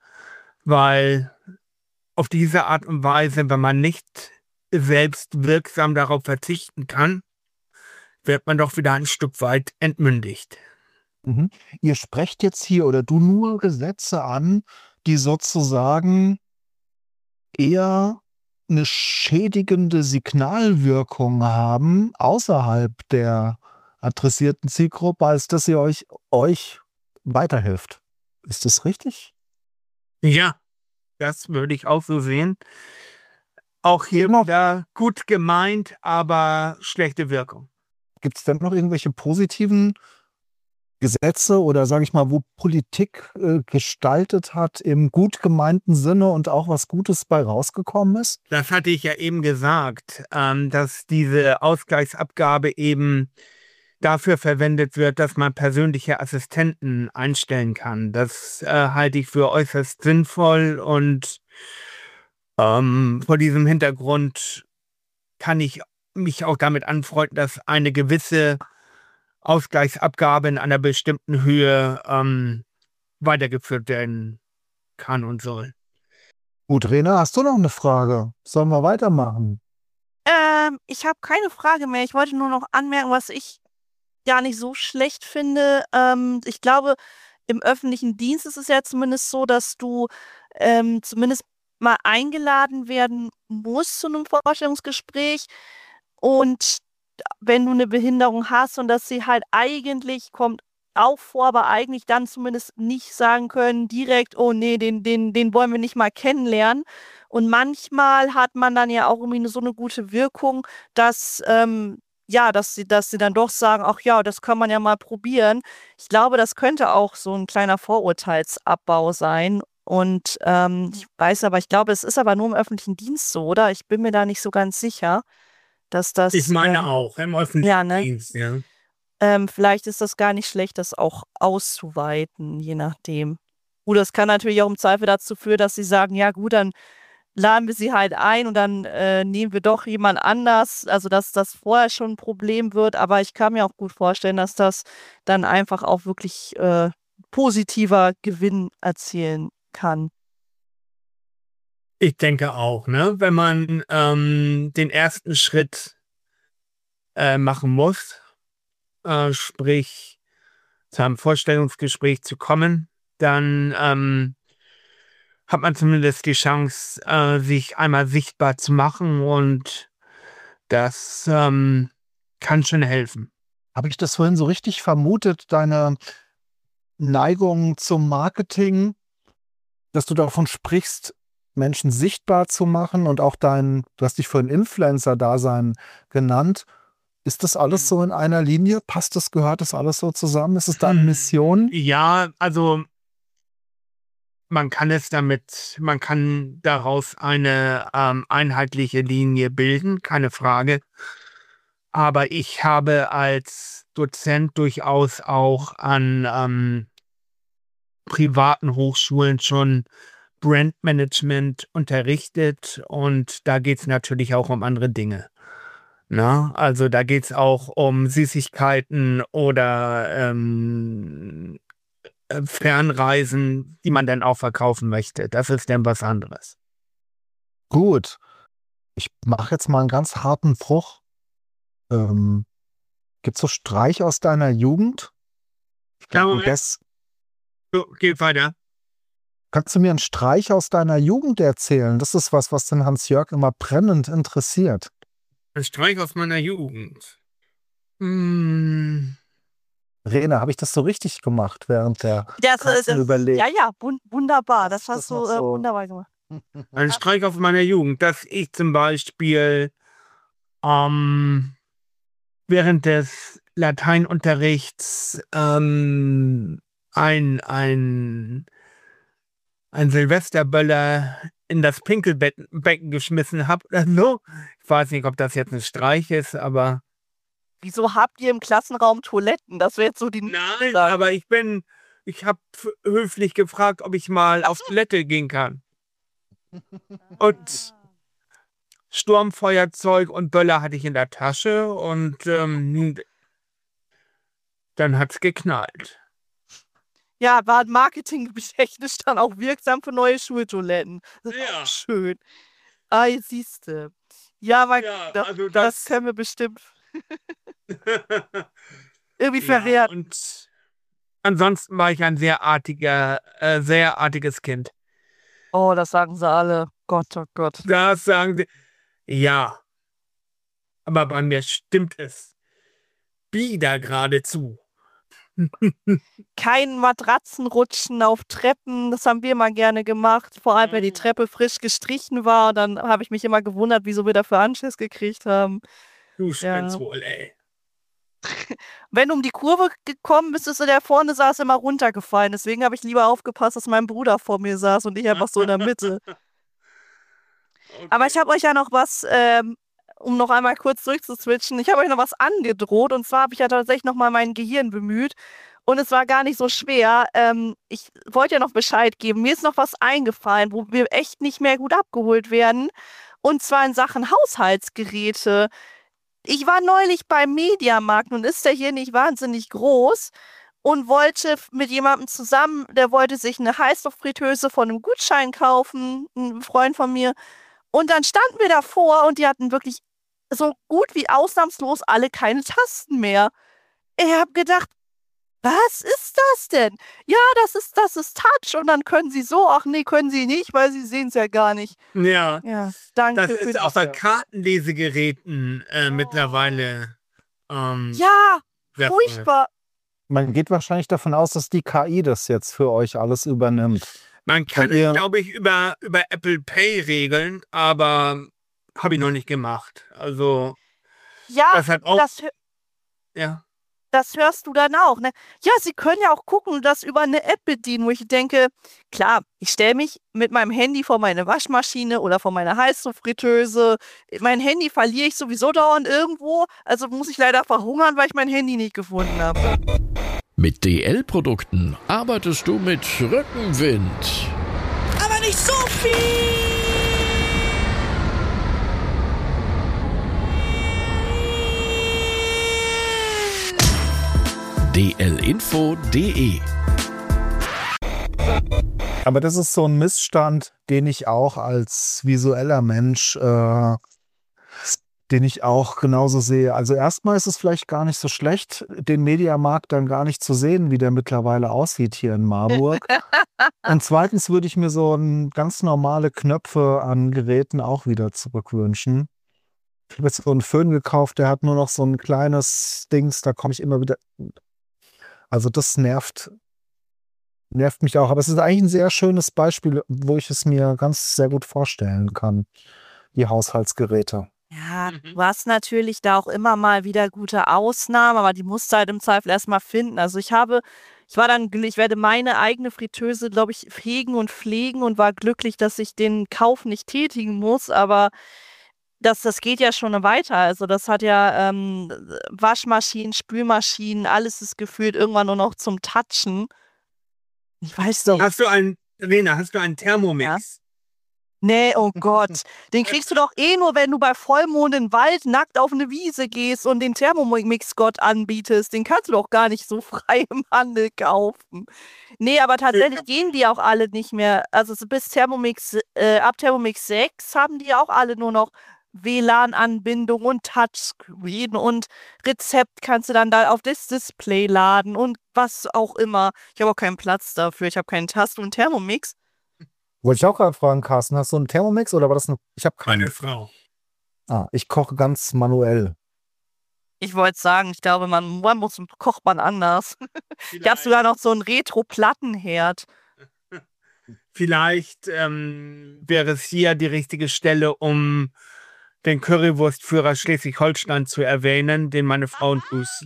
weil auf diese Art und Weise, wenn man nicht selbst wirksam darauf verzichten kann, wird man doch wieder ein Stück weit entmündigt. Mhm. Ihr sprecht jetzt hier oder du nur Gesetze an, die sozusagen eher eine schädigende Signalwirkung haben außerhalb der adressierten Zielgruppe, als dass sie euch weiterhilft. Ist das richtig? Ja, das würde ich auch so sehen. Auch hier wieder gut gemeint, aber schlechte Wirkung. Gibt es denn noch irgendwelche positiven Gesetze oder sage ich mal, wo Politik gestaltet hat im gut gemeinten Sinne und auch was Gutes bei rausgekommen ist? Das hatte ich ja eben gesagt, dass diese Ausgleichsabgabe eben dafür verwendet wird, dass man persönliche Assistenten einstellen kann. Das halte ich für äußerst sinnvoll und vor diesem Hintergrund kann ich mich auch damit anfreunden, dass eine gewisse Ausgleichsabgabe in einer bestimmten Höhe weitergeführt werden kann und soll. Gut, Rena, hast du noch eine Frage? Sollen wir weitermachen? Ich habe keine Frage mehr. Ich wollte nur noch anmerken, was ich gar nicht so schlecht finde. Ich glaube, im öffentlichen Dienst ist es ja zumindest so, dass du zumindest mal eingeladen werden musst zu einem Vorstellungsgespräch. Und wenn du eine Behinderung hast und dass sie halt eigentlich kommt auch vor, aber eigentlich dann zumindest nicht sagen können direkt, oh nee, den wollen wir nicht mal kennenlernen. Und manchmal hat man dann ja auch irgendwie so eine gute Wirkung, dass ja, dass sie dann doch sagen, ach ja, das kann man ja mal probieren. Ich glaube, das könnte auch so ein kleiner Vorurteilsabbau sein. Und ich glaube, es ist aber nur im öffentlichen Dienst so, oder? Ich bin mir da nicht so ganz sicher, dass das, Ich meine auch, im ja, öffentlichen ne? Dienst, ja. Vielleicht ist das gar nicht schlecht, das auch auszuweiten, je nachdem. Gut, das kann natürlich auch im Zweifel dazu führen, dass sie sagen, ja gut, dann laden wir sie halt ein und dann nehmen wir doch jemand anders. Also, dass das vorher schon ein Problem wird. Aber ich kann mir auch gut vorstellen, dass das dann einfach auch wirklich positiver Gewinn erzielen kann. Ich denke auch, ne? Wenn man den ersten Schritt machen muss, sprich zu einem Vorstellungsgespräch zu kommen, dann hat man zumindest die Chance, sich einmal sichtbar zu machen und das kann schon helfen. Habe ich das vorhin so richtig vermutet, deine Neigung zum Marketing, dass du davon sprichst, Menschen sichtbar zu machen und auch du hast dich vorhin Influencer-Dasein genannt. Ist das alles so in einer Linie? Gehört das alles so zusammen? Ist es deine Mission? Ja, also man kann daraus eine einheitliche Linie bilden, keine Frage. Aber ich habe als Dozent durchaus auch an privaten Hochschulen schon Brandmanagement unterrichtet und da geht es natürlich auch um andere Dinge. Ne? Also da geht es auch um Süßigkeiten oder Fernreisen, die man dann auch verkaufen möchte. Das ist dann was anderes. Gut. Ich mache jetzt mal einen ganz harten Bruch. Gibt's so Streich aus deiner Jugend? Geht weiter. Kannst du mir einen Streich aus deiner Jugend erzählen? Das ist was den Hans-Jörg immer brennend interessiert. Ein Streich aus meiner Jugend. Rene, habe ich das so richtig gemacht während der Das, Überlegung? ja, wunderbar. Das hast Das du noch so. wunderbar gemacht. Ein Streich aus meiner Jugend, dass ich zum Beispiel während des Lateinunterrichts ein Silvesterböller in das Pinkelbecken geschmissen habe oder so. Ich weiß nicht, ob das jetzt ein Streich ist, aber Wieso habt ihr im Klassenraum Toiletten? Das wäre jetzt so die nein, aber ich habe höflich gefragt, ob ich mal auf Toilette gehen kann. Und Sturmfeuerzeug und Böller hatte ich in der Tasche und dann hat's geknallt. Ja, war marketingtechnisch dann auch wirksam für neue Schultoiletten. Das ist Ja. auch schön. Ah, jetzt siehste. Ja, aber Ja, das, also das können wir bestimmt irgendwie Ja, verwerten. und ansonsten war ich ein sehr artiges Kind. Oh, das sagen sie alle. Gott, oh Gott. Das sagen sie. Ja, aber bei mir stimmt es wieder geradezu. Kein Matratzenrutschen auf Treppen, das haben wir immer gerne gemacht. Vor allem, wenn die Treppe frisch gestrichen war, dann habe ich mich immer gewundert, wieso wir dafür Anschiss gekriegt haben. Du Ja. spinnst wohl, ey. Wenn du um die Kurve gekommen bist, ist der vorne saß immer runtergefallen. Deswegen habe ich lieber aufgepasst, dass mein Bruder vor mir saß und ich einfach so in der Mitte. Aber ich habe euch ja noch was, um noch einmal kurz durchzuswitchen, ich habe euch noch was angedroht. Und zwar habe ich ja tatsächlich noch mal mein Gehirn bemüht. Und es war gar nicht so schwer. Ich wollte ja noch Bescheid geben. Mir ist noch was eingefallen, wo wir echt nicht mehr gut abgeholt werden. Und zwar in Sachen Haushaltsgeräte. Ich war neulich beim Mediamarkt und ist der hier nicht wahnsinnig groß und wollte mit jemandem zusammen, der wollte sich eine Heißluftfritteuse von einem Gutschein kaufen, ein Freund von mir. Und dann standen wir davor und die hatten wirklich so gut wie ausnahmslos alle keine Tasten mehr. Ich habe gedacht, was ist das denn? Ja, das ist Touch und dann können sie so. Ach nee, können sie nicht, weil sie sehen es ja gar nicht. Ja, Ja, danke das für ist die auch bei Aufklärung. Kartenlesegeräten mittlerweile Ja, sehr furchtbar. Man geht wahrscheinlich davon aus, dass die KI das jetzt für euch alles übernimmt. Man kann Weil ihr- es, glaube ich, über Apple Pay regeln, aber habe ich noch nicht gemacht. Also, Ja, das hat auch, das, ja. das hörst du dann auch, ne? Ja, sie können ja auch gucken und das über eine App bedienen, wo ich denke, klar, ich stelle mich mit meinem Handy vor meine Waschmaschine oder vor meine Heißluftfritteuse. Mein Handy verliere ich sowieso dauernd irgendwo, also muss ich leider verhungern, weil ich mein Handy nicht gefunden habe. Mit DL-Produkten arbeitest du mit Rückenwind. Aber nicht so viel! dlinfo.de. Aber das ist so ein Missstand, den ich auch als visueller Mensch, den ich auch genauso sehe. Also erstmal ist es vielleicht gar nicht so schlecht, den Mediamarkt dann gar nicht zu sehen, wie der mittlerweile aussieht hier in Marburg. Und zweitens würde ich mir so ganz normale Knöpfe an Geräten auch wieder zurückwünschen. Ich habe jetzt so einen Föhn gekauft, der hat nur noch so ein kleines Dings, da komme ich immer wieder. Also das nervt mich auch. Aber es ist eigentlich ein sehr schönes Beispiel, wo ich es mir ganz sehr gut vorstellen kann, die Haushaltsgeräte. Ja, du hast natürlich da auch immer mal wieder gute Ausnahmen, aber die musst du halt im Zweifel erstmal finden. Also ich werde meine eigene Fritteuse, glaube ich, hegen und pflegen und war glücklich, dass ich den Kauf nicht tätigen muss, aber das geht ja schon weiter. Also das hat ja Waschmaschinen, Spülmaschinen, alles ist gefühlt irgendwann nur noch zum Touchen. Ich weiß nicht. Rena, hast du einen Ja? Thermomix? Nee, oh Gott. Den kriegst du doch eh nur, wenn du bei Vollmond in den Wald nackt auf eine Wiese gehst und den Thermomix-Gott anbietest. Den kannst du doch gar nicht so frei im Handel kaufen. Nee, aber tatsächlich gehen die auch alle nicht mehr. Also so ab Thermomix 6 haben die auch alle nur noch WLAN-Anbindung und Touchscreen und Rezept kannst du dann da auf das Display laden und was auch immer. Ich habe auch keinen Platz dafür. Ich habe keinen Tasten und Thermomix. Wollte ich auch gerade fragen, Carsten, hast du einen Thermomix oder war das ich habe keine. Meine Frau. Ich koche ganz manuell. Ich wollte sagen, ich glaube, kocht man anders. Ich habe sogar noch so einen Retro-Plattenherd. Vielleicht wäre es hier die richtige Stelle, um den Currywurstführer Schleswig-Holstein zu erwähnen, den meine Frau und Bruce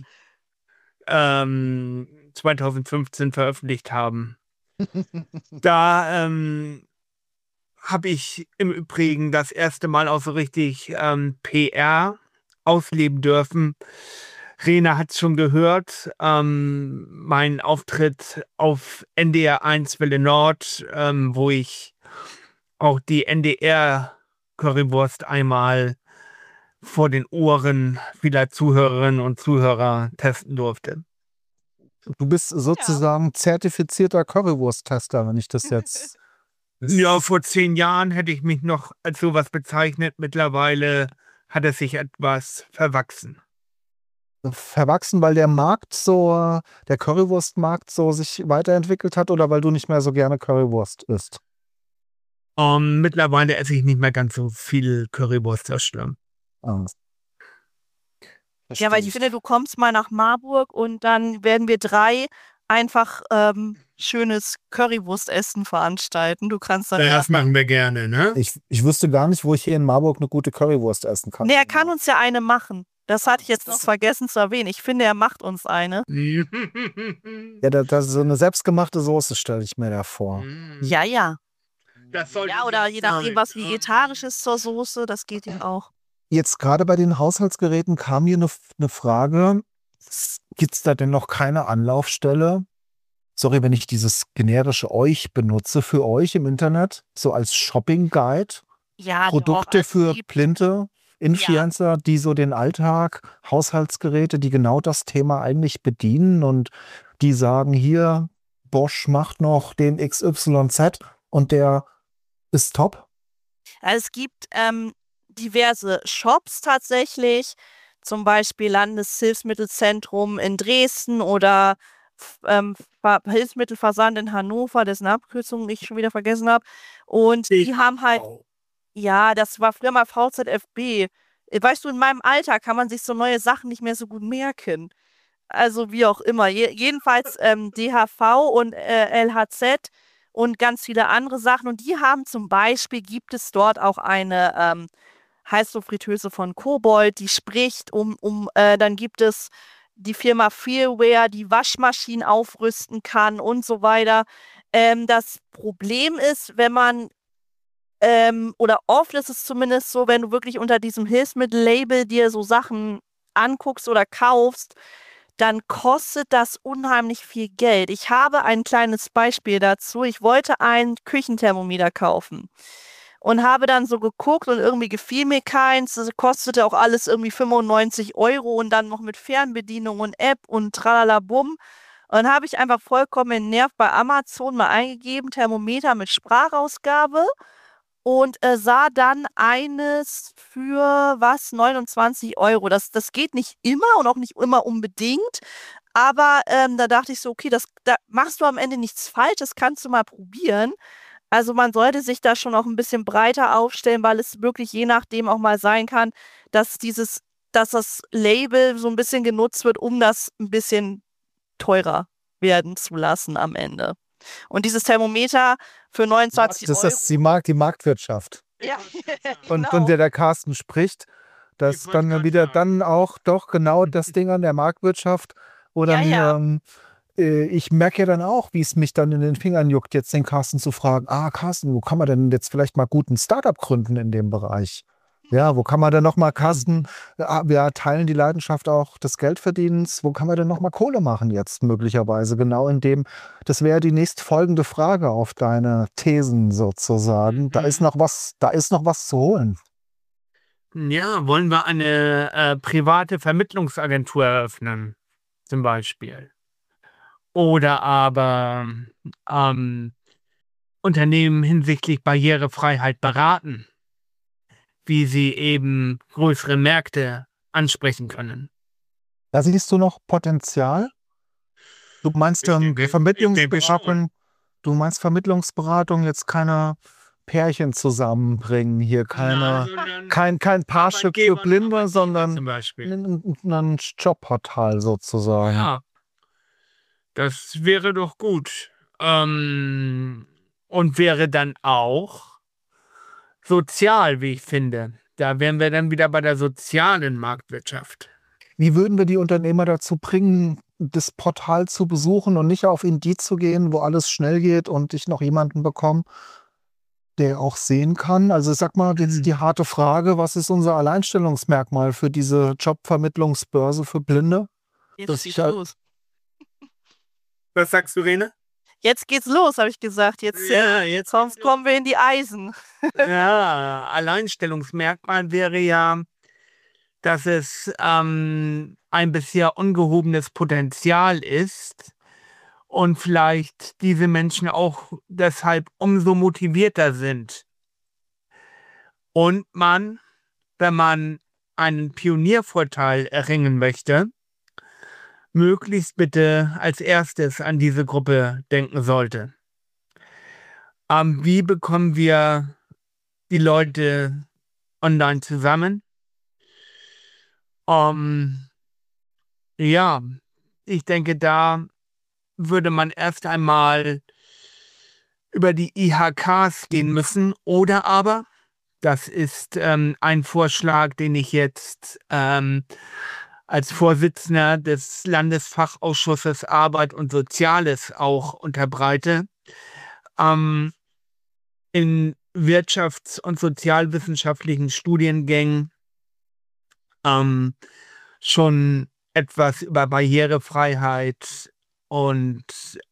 2015 veröffentlicht haben. Da habe ich im Übrigen das erste Mal auch so richtig PR ausleben dürfen. Rena hat es schon gehört, mein Auftritt auf NDR 1 Welle Nord, wo ich auch die NDR-Currywurst einmal vor den Ohren vieler Zuhörerinnen und Zuhörer testen durfte. Du bist sozusagen zertifizierter Currywurst-Tester, wenn ich das jetzt. Ja, vor 10 Jahren hätte ich mich noch als sowas bezeichnet. Mittlerweile hat es sich etwas verwachsen. Verwachsen, weil der Currywurstmarkt so sich weiterentwickelt hat oder weil du nicht mehr so gerne Currywurst isst? Mittlerweile esse ich nicht mehr ganz so viel Currywurst, das stimmt. Ja, weil ich finde, du kommst mal nach Marburg und dann werden wir 3 einfach schönes Currywurstessen veranstalten. Du kannst dann. Das machen wir gerne, ne? Ich wüsste gar nicht, wo ich hier in Marburg eine gute Currywurst essen kann. Nee, er kann uns ja eine machen. Das hatte ich jetzt noch vergessen zu erwähnen. Ich finde, er macht uns eine. Ja, das ist so eine selbstgemachte Soße, stelle ich mir da vor. Ja, ja. Ja, oder je nachdem, was vegetarisch ist zur Soße, das geht ja auch. Jetzt gerade bei den Haushaltsgeräten kam hier eine Frage. Gibt es da denn noch keine Anlaufstelle? Sorry, wenn ich dieses generische euch benutze, für euch im Internet, so als Shopping-Guide. Ja, Produkte doch, für blinde Influencer, die so den Alltag, Haushaltsgeräte, die genau das Thema eigentlich bedienen und die sagen, hier, Bosch macht noch den XYZ und der ist top. Also es gibt diverse Shops tatsächlich, zum Beispiel Landeshilfsmittelzentrum in Dresden oder Hilfsmittelversand in Hannover, dessen Abkürzung ich schon wieder vergessen habe. Und die haben halt, ja, das war früher mal VZFB. Weißt du, in meinem Alter kann man sich so neue Sachen nicht mehr so gut merken. Also wie auch immer. Jedenfalls DHV und LHZ und ganz viele andere Sachen. Und die haben zum Beispiel, gibt es dort auch eine Heißluftfritteuse von Kobold, die spricht dann gibt es die Firma Feelware, die Waschmaschinen aufrüsten kann und so weiter. Das Problem ist, wenn man, oder oft ist es zumindest so, wenn du wirklich unter diesem Hilfsmittellabel dir so Sachen anguckst oder kaufst, dann kostet das unheimlich viel Geld. Ich habe ein kleines Beispiel dazu. Ich wollte ein Küchenthermometer kaufen und habe dann so geguckt und irgendwie gefiel mir keins. Das kostete auch alles irgendwie 95 € und dann noch mit Fernbedienung und App und tralalabum. Und dann habe ich einfach vollkommen entnervt bei Amazon mal eingegeben, Thermometer mit Sprachausgabe und sah dann eines für was, 29 €. Das geht nicht immer und auch nicht immer unbedingt. Aber da dachte ich so, okay, da machst du am Ende nichts falsch, das kannst du mal probieren. Also man sollte sich da schon auch ein bisschen breiter aufstellen, weil es wirklich je nachdem auch mal sein kann, dass das Label so ein bisschen genutzt wird, um das ein bisschen teurer werden zu lassen am Ende. Und dieses Thermometer für 29 Das ist Euro. die Marktwirtschaft, Ja, von genau. der Carsten spricht. Das ist wollte dann grad wieder sagen. dann auch doch genau das Ding an der Marktwirtschaft, wo Ja, dann ja. ich merke ja dann auch, wie es mich dann in den Fingern juckt, jetzt den Carsten zu fragen, Carsten, wo kann man denn jetzt vielleicht mal guten Startup gründen in dem Bereich? Ja, wo kann man denn nochmal, Carsten, wir teilen die Leidenschaft auch des Geldverdienens, wo kann man denn nochmal Kohle machen jetzt möglicherweise? Genau in dem, das wäre die nächstfolgende Frage auf deine Thesen sozusagen. Da ist noch was zu holen. Ja, wollen wir eine private Vermittlungsagentur eröffnen, zum Beispiel. Oder aber Unternehmen hinsichtlich Barrierefreiheit beraten, wie sie eben größere Märkte ansprechen können. Da siehst du noch Potenzial? Du meinst Vermittlungsberatung, jetzt keine Pärchen zusammenbringen, hier kein Paarship für Blinde, sondern zum Beispiel. ein Jobportal sozusagen. Ja, das wäre doch gut. Und wäre dann auch sozial, wie ich finde. Da wären wir dann wieder bei der sozialen Marktwirtschaft. Wie würden wir die Unternehmer dazu bringen, das Portal zu besuchen und nicht auf Indeed zu gehen, wo alles schnell geht und ich noch jemanden bekomme, der auch sehen kann? Also sag mal, jetzt die harte Frage, was ist unser Alleinstellungsmerkmal für diese Jobvermittlungsbörse für Blinde? Jetzt geht's los. Was sagst du, Rene? Jetzt geht's los, habe ich gesagt. Jetzt kommen wir in die Eisen. Ja, Alleinstellungsmerkmal wäre ja, dass es ein bisher ungehobenes Potenzial ist und vielleicht diese Menschen auch deshalb umso motivierter sind. Und man, wenn man einen Pioniervorteil erringen möchte, möglichst bitte als erstes an diese Gruppe denken sollte. Wie bekommen wir die Leute online zusammen? Ja, ich denke, da würde man erst einmal über die IHKs gehen müssen oder aber, das ist ein Vorschlag, den ich jetzt als Vorsitzender des Landesfachausschusses Arbeit und Soziales auch unterbreite, in wirtschafts- und sozialwissenschaftlichen Studiengängen schon etwas über Barrierefreiheit und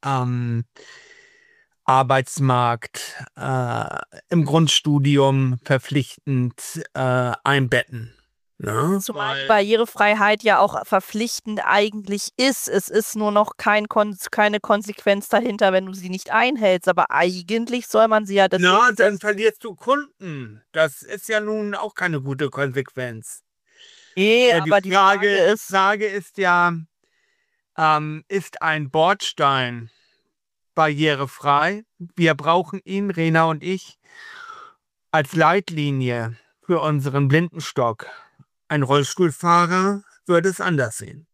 Arbeitsmarkt im Grundstudium verpflichtend einbetten. Ne? Zumal Barrierefreiheit ja auch verpflichtend eigentlich ist. Es ist nur noch keine Konsequenz dahinter, wenn du sie nicht einhältst. Aber eigentlich soll man sie ja... Na, dann verlierst du Kunden. Das ist ja nun auch keine gute Konsequenz. Nee, aber die Frage ist ja, ist ein Bordstein barrierefrei? Wir brauchen ihn, Rena und ich, als Leitlinie für unseren Blindenstock. Ein Rollstuhlfahrer würde es anders sehen.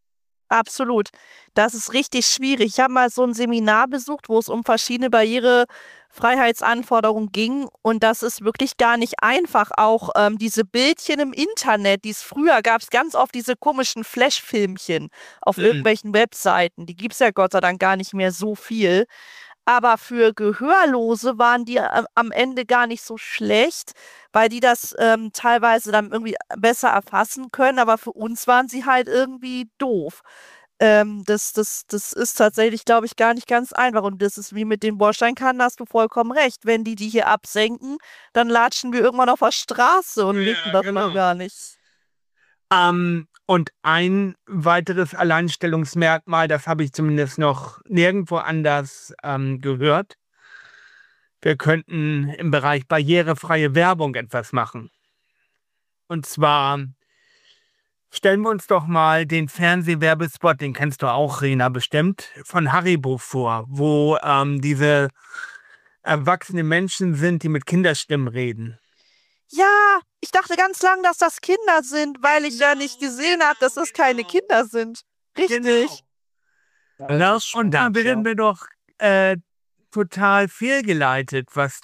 Absolut. Das ist richtig schwierig. Ich habe mal so ein Seminar besucht, wo es um verschiedene Barrierefreiheitsanforderungen ging. Und das ist wirklich gar nicht einfach. Auch diese Bildchen im Internet, die es früher gab, es ganz oft diese komischen Flash-Filmchen auf irgendwelchen Webseiten. Die gibt es ja Gott sei Dank gar nicht mehr so viel. Aber für Gehörlose waren die am Ende gar nicht so schlecht, weil die das teilweise dann irgendwie besser erfassen können. Aber für uns waren sie halt irgendwie doof. Das ist tatsächlich, glaube ich, gar nicht ganz einfach. Und das ist wie mit den Bordsteinkannen, hast du vollkommen recht. Wenn die hier absenken, dann latschen wir irgendwann auf der Straße und merken das mal gar nicht. Und ein weiteres Alleinstellungsmerkmal, das habe ich zumindest noch nirgendwo anders gehört. Wir könnten im Bereich barrierefreie Werbung etwas machen. Und zwar stellen wir uns doch mal den Fernsehwerbespot, den kennst du auch, Rena, bestimmt, von Haribo vor, wo diese erwachsenen Menschen sind, die mit Kinderstimmen reden. Ja, ich dachte ganz lang, dass das Kinder sind, weil ich ja nicht gesehen habe, dass das keine Kinder sind. Richtig. Genau. Und da werden wir doch total fehlgeleitet, was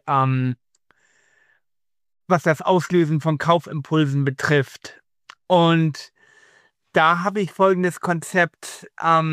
das Auslösen von Kaufimpulsen betrifft. Und da habe ich folgendes Konzept,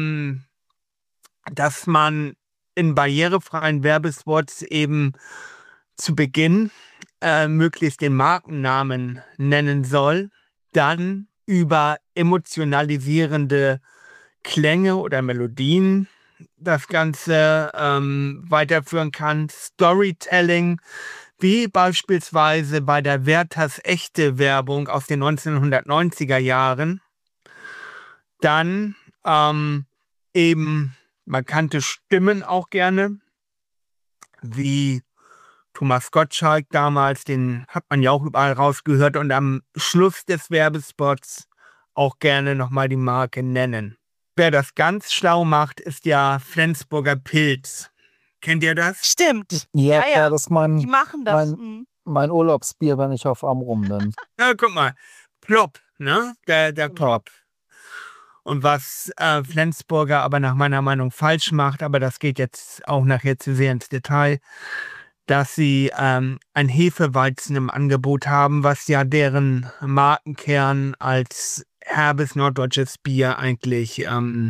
dass man in barrierefreien Werbespots eben zu Beginn möglichst den Markennamen nennen soll, dann über emotionalisierende Klänge oder Melodien das Ganze weiterführen kann. Storytelling, wie beispielsweise bei der Werthers Echte Werbung aus den 1990er Jahren. Dann eben markante Stimmen auch gerne, wie Thomas Gottschalk damals, den hat man ja auch überall rausgehört, und am Schluss des Werbespots auch gerne nochmal die Marke nennen. Wer das ganz schlau macht, ist ja Flensburger Pils. Kennt ihr das? Stimmt. Ja, klar, das ist Die machen das. mein Urlaubsbier, wenn ich auf Amrum bin. Ja, guck mal. Plop, ne? Der Plop. Und was Flensburger aber nach meiner Meinung falsch macht, aber das geht jetzt auch nachher zu sehr ins Detail, dass sie ein Hefeweizen im Angebot haben, was ja deren Markenkern als herbes norddeutsches Bier eigentlich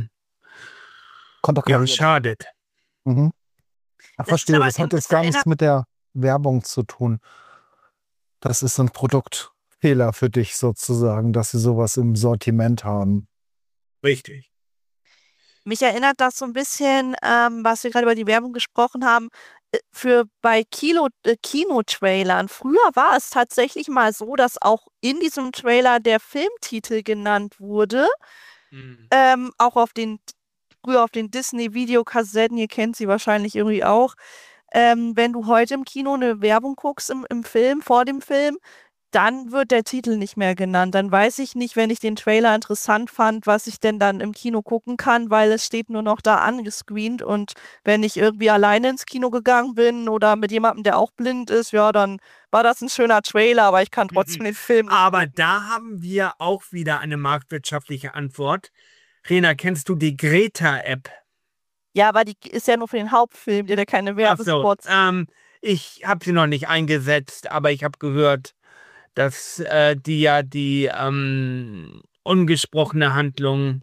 schadet. Mhm. Ach, verstehe, das hat jetzt gar nichts mit der Werbung zu tun. Das ist ein Produktfehler für dich sozusagen, dass sie sowas im Sortiment haben. Richtig. Mich erinnert das so ein bisschen, was wir gerade über die Werbung gesprochen haben, bei Kinotrailern. Früher war es tatsächlich mal so, dass auch in diesem Trailer der Filmtitel genannt wurde. Auch früher auf den Disney-Videokassetten, ihr kennt sie wahrscheinlich irgendwie auch. Wenn du heute im Kino eine Werbung guckst im Film, vor dem Film, dann wird der Titel nicht mehr genannt. Dann weiß ich nicht, wenn ich den Trailer interessant fand, was ich denn dann im Kino gucken kann, weil es steht nur noch da angescreent. Und wenn ich irgendwie alleine ins Kino gegangen bin oder mit jemandem, der auch blind ist, ja, dann war das ein schöner Trailer, aber ich kann trotzdem den Film nicht Aber da haben wir auch wieder eine marktwirtschaftliche Antwort. Rena, kennst du die Greta-App? Ja, aber die ist ja nur für den Hauptfilm, der hat keine Werbespots. Ich habe sie noch nicht eingesetzt, aber ich habe gehört, dass die ja die ungesprochene Handlung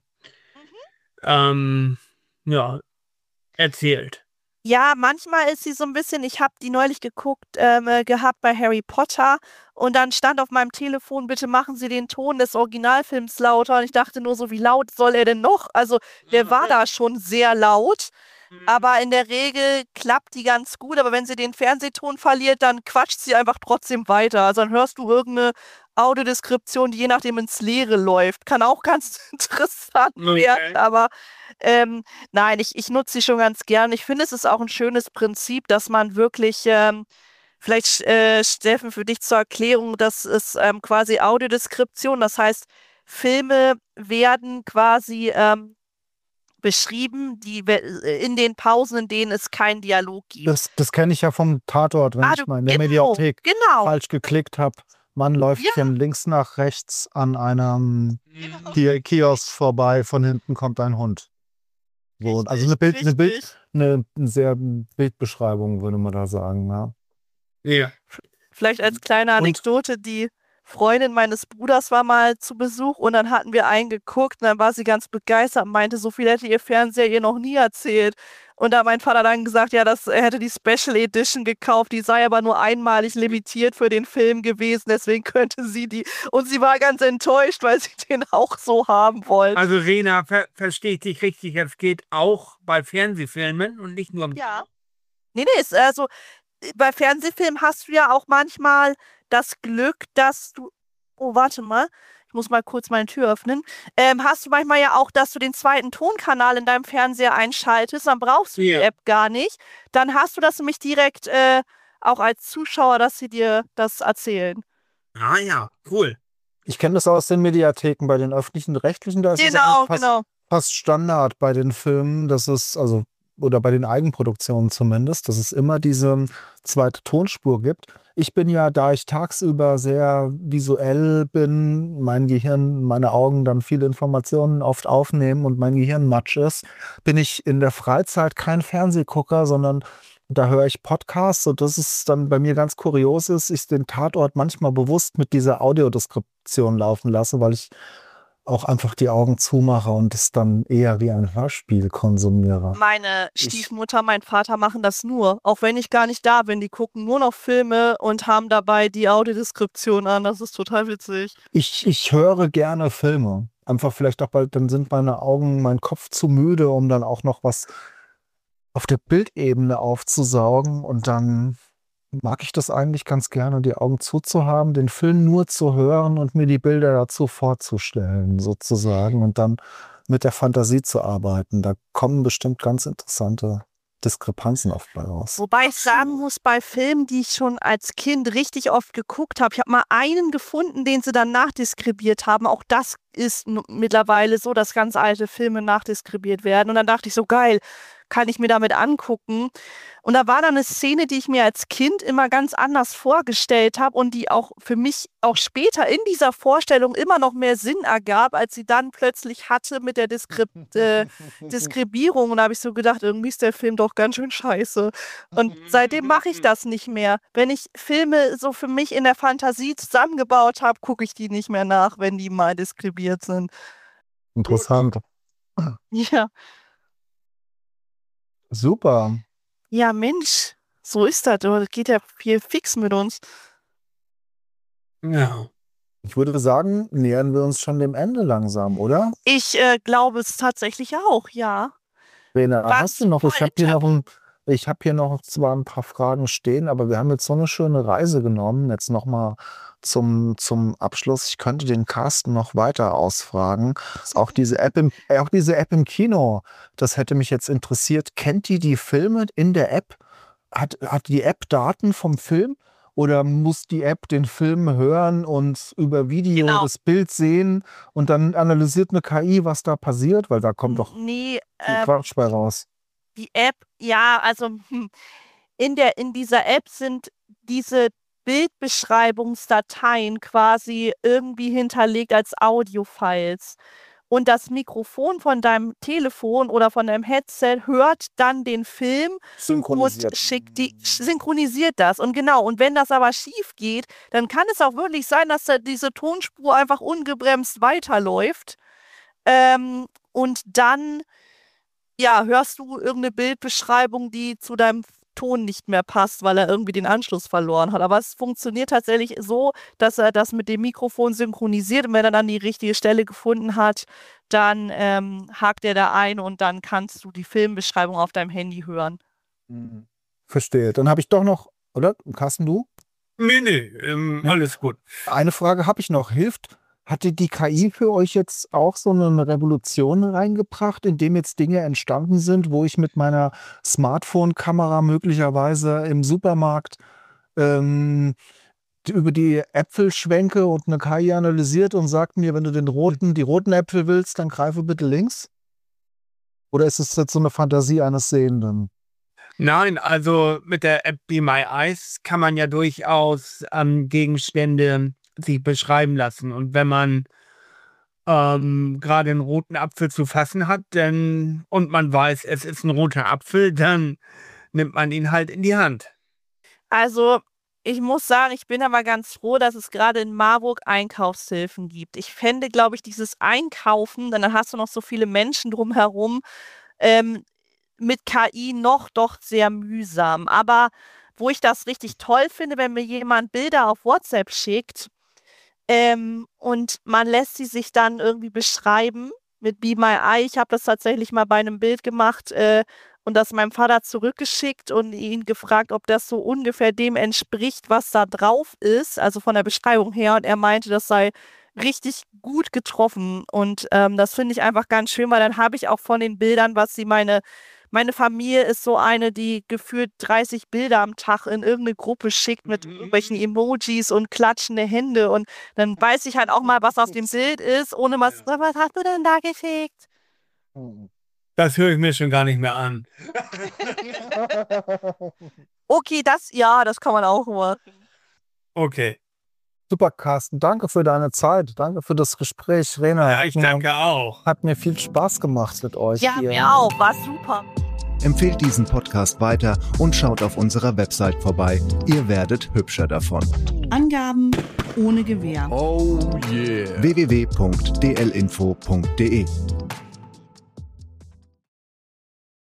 erzählt. Ja, manchmal ist sie so ein bisschen, ich habe die neulich gehabt bei Harry Potter und dann stand auf meinem Telefon, bitte machen Sie den Ton des Originalfilms lauter, und ich dachte nur so, wie laut soll er denn noch? Also der war da schon sehr laut, aber in der Regel klappt die ganz gut, aber wenn sie den Fernsehton verliert, dann quatscht sie einfach trotzdem weiter. Also dann hörst du irgendeine Audiodeskription, die je nachdem ins Leere läuft. Kann auch ganz interessant werden, aber nein, ich nutze sie schon ganz gern. Ich finde, es ist auch ein schönes Prinzip, dass man wirklich, vielleicht, Steffen, für dich zur Erklärung, das ist quasi Audiodeskription. Das heißt, Filme werden quasi beschrieben, in den Pausen, in denen es keinen Dialog gibt. Das kenne ich ja vom Tatort, wenn ich mal in der Mediathek falsch geklickt habe. Man läuft Ja. von links nach rechts an einem Genau. Kiosk vorbei, von hinten kommt ein Hund. So, also Richtig. eine sehr Bildbeschreibung, würde man da sagen, ja. Ja. Vielleicht als kleine Und Anekdote, die Freundin meines Bruders war mal zu Besuch und dann hatten wir einen geguckt und dann war sie ganz begeistert und meinte, so viel hätte ihr Fernseher ihr noch nie erzählt. Und da hat mein Vater dann gesagt, ja, er hätte die Special Edition gekauft, die sei aber nur einmalig limitiert für den Film gewesen, deswegen könnte sie die. Und sie war ganz enttäuscht, weil sie den auch so haben wollte. Also Rena, verstehe ich dich richtig, es geht auch bei Fernsehfilmen und nicht nur Ja. Nee, also bei Fernsehfilmen hast du ja auch manchmal das Glück, dass du. Oh, warte mal. Ich muss mal kurz meine Tür öffnen. Hast du manchmal ja auch, dass du den zweiten Tonkanal in deinem Fernseher einschaltest, dann brauchst du die Ja. App gar nicht. Dann hast du das nämlich direkt auch als Zuschauer, dass sie dir das erzählen. Ah ja, cool. ich kenne das aus den Mediatheken bei den öffentlichen Rechtlichen, da ist es Genau, eigentlich genau. fast Standard bei den Filmen, dass es, also, oder bei den Eigenproduktionen zumindest, dass es immer diese zweite Tonspur gibt. Ich bin ja, da ich tagsüber sehr visuell bin, mein Gehirn, meine Augen dann viele Informationen oft aufnehmen und mein Gehirn matsch ist, bin ich in der Freizeit kein Fernsehgucker, sondern da höre ich Podcasts und das ist dann bei mir ganz kurios ist, ich den Tatort manchmal bewusst mit dieser Audiodeskription laufen lasse, weil ich auch einfach die Augen zumache und es dann eher wie ein Hörspiel konsumiere. Meine Ich, Stiefmutter, mein Vater machen das nur. Auch wenn ich gar nicht da bin. Die gucken nur noch Filme und haben dabei die Audiodeskription an. Das ist total witzig. ich höre gerne Filme. Einfach vielleicht auch, weil dann sind meine Augen, mein Kopf zu müde, um dann auch noch was auf der Bildebene aufzusaugen und dann mag ich das eigentlich ganz gerne, die Augen zuzuhaben, den Film nur zu hören und mir die Bilder dazu vorzustellen, sozusagen, und dann mit der Fantasie zu arbeiten. Da kommen bestimmt ganz interessante Diskrepanzen oft bei raus. Wobei ich sagen muss, bei Filmen, die ich schon als Kind richtig oft geguckt habe, ich habe mal einen gefunden, den sie dann nachdeskribiert haben. Auch das ist mittlerweile so, dass ganz alte Filme nachdeskribiert werden. Und dann dachte ich so, geil, kann ich mir damit angucken. Und da war dann eine Szene, die ich mir als Kind immer ganz anders vorgestellt habe und die auch für mich auch später in dieser Vorstellung immer noch mehr Sinn ergab, als sie dann plötzlich hatte mit der Deskribierung. Und da habe ich so gedacht, irgendwie ist der Film doch ganz schön scheiße. Und seitdem mache ich das nicht mehr. Wenn ich Filme so für mich in der Fantasie zusammengebaut habe, gucke ich die nicht mehr nach, wenn die mal deskribiert sind. Interessant. Ja, Super. ja, Mensch, so ist das. Das geht ja viel fix mit uns. Ja. Ich würde sagen, nähern wir uns schon dem Ende langsam, oder? Ich glaube es tatsächlich auch, ja. Rena, Was hast du noch? Ich habe hier wollte. noch zwar ein paar Fragen stehen, aber wir haben jetzt so eine schöne Reise genommen. Jetzt noch mal zum Abschluss. Ich könnte den Carsten noch weiter ausfragen. Auch diese App im Kino, das hätte mich jetzt interessiert. Kennt die Filme in der App? Hat die App Daten vom Film? Oder muss die App den Film hören und über Video Genau. das Bild sehen und dann analysiert eine KI, was da passiert? Weil da kommt doch Nee, viel Quatsch bei raus. die App, ja, also in dieser App sind diese Bildbeschreibungsdateien quasi irgendwie hinterlegt als Audiofiles. Und das Mikrofon von deinem Telefon oder von deinem Headset hört dann den Film und Synchronisiert. synchronisiert das. Und genau, und wenn das aber schief geht, dann kann es auch wirklich sein, dass da diese Tonspur einfach ungebremst weiterläuft. Und dann, ja, hörst du irgendeine Bildbeschreibung, die zu deinem Ton nicht mehr passt, weil er irgendwie den Anschluss verloren hat. Aber es funktioniert tatsächlich so, dass er das mit dem Mikrofon synchronisiert und wenn er dann die richtige Stelle gefunden hat, dann hakt er da ein und dann kannst du die Filmbeschreibung auf deinem Handy hören. Verstehe. Dann habe ich doch noch, oder? Carsten, du? Nee, alles gut. Eine Frage habe ich noch. Hatte die KI für euch jetzt auch so eine Revolution reingebracht, indem jetzt Dinge entstanden sind, wo ich mit meiner Smartphone-Kamera möglicherweise im Supermarkt über die Äpfel schwenke und eine KI analysiert und sagt mir, wenn du die roten Äpfel willst, dann greife bitte links? Oder ist es jetzt so eine Fantasie eines Sehenden? Nein, also mit der App Be My Eyes kann man ja durchaus Gegenstände sich beschreiben lassen. Und wenn man gerade einen roten Apfel zu fassen hat, und man weiß, es ist ein roter Apfel, dann nimmt man ihn halt in die Hand. Also, ich muss sagen, ich bin aber ganz froh, dass es gerade in Marburg Einkaufshilfen gibt. Ich fände, glaube ich, dieses Einkaufen, dann hast du noch so viele Menschen drumherum, mit KI noch doch sehr mühsam. Aber wo ich das richtig toll finde, wenn mir jemand Bilder auf WhatsApp schickt, und man lässt sie sich dann irgendwie beschreiben mit Be My Eye. Ich habe das tatsächlich mal bei einem Bild gemacht und das meinem Vater zurückgeschickt und ihn gefragt, ob das so ungefähr dem entspricht, was da drauf ist, also von der Beschreibung her. Und er meinte, das sei richtig gut getroffen. Und das finde ich einfach ganz schön, weil dann habe ich auch von den Bildern, was sie meine Familie ist so eine, die gefühlt 30 Bilder am Tag in irgendeine Gruppe schickt mit irgendwelchen Emojis und klatschende Hände. Und dann weiß ich halt auch mal, was auf dem Bild ist, ohne was hast du denn da geschickt? Das höre ich mir schon gar nicht mehr an. Okay, das kann man auch machen. Okay. Super, Carsten. Danke für deine Zeit. Danke für das Gespräch, Rena. Ja, ich danke auch. Hat mir viel Spaß gemacht mit euch. Ja, hier. mir auch. War super. Empfehlt diesen Podcast weiter und schaut auf unserer Website vorbei. Ihr werdet hübscher davon. Angaben ohne Gewähr. Oh yeah. www.dlinfo.de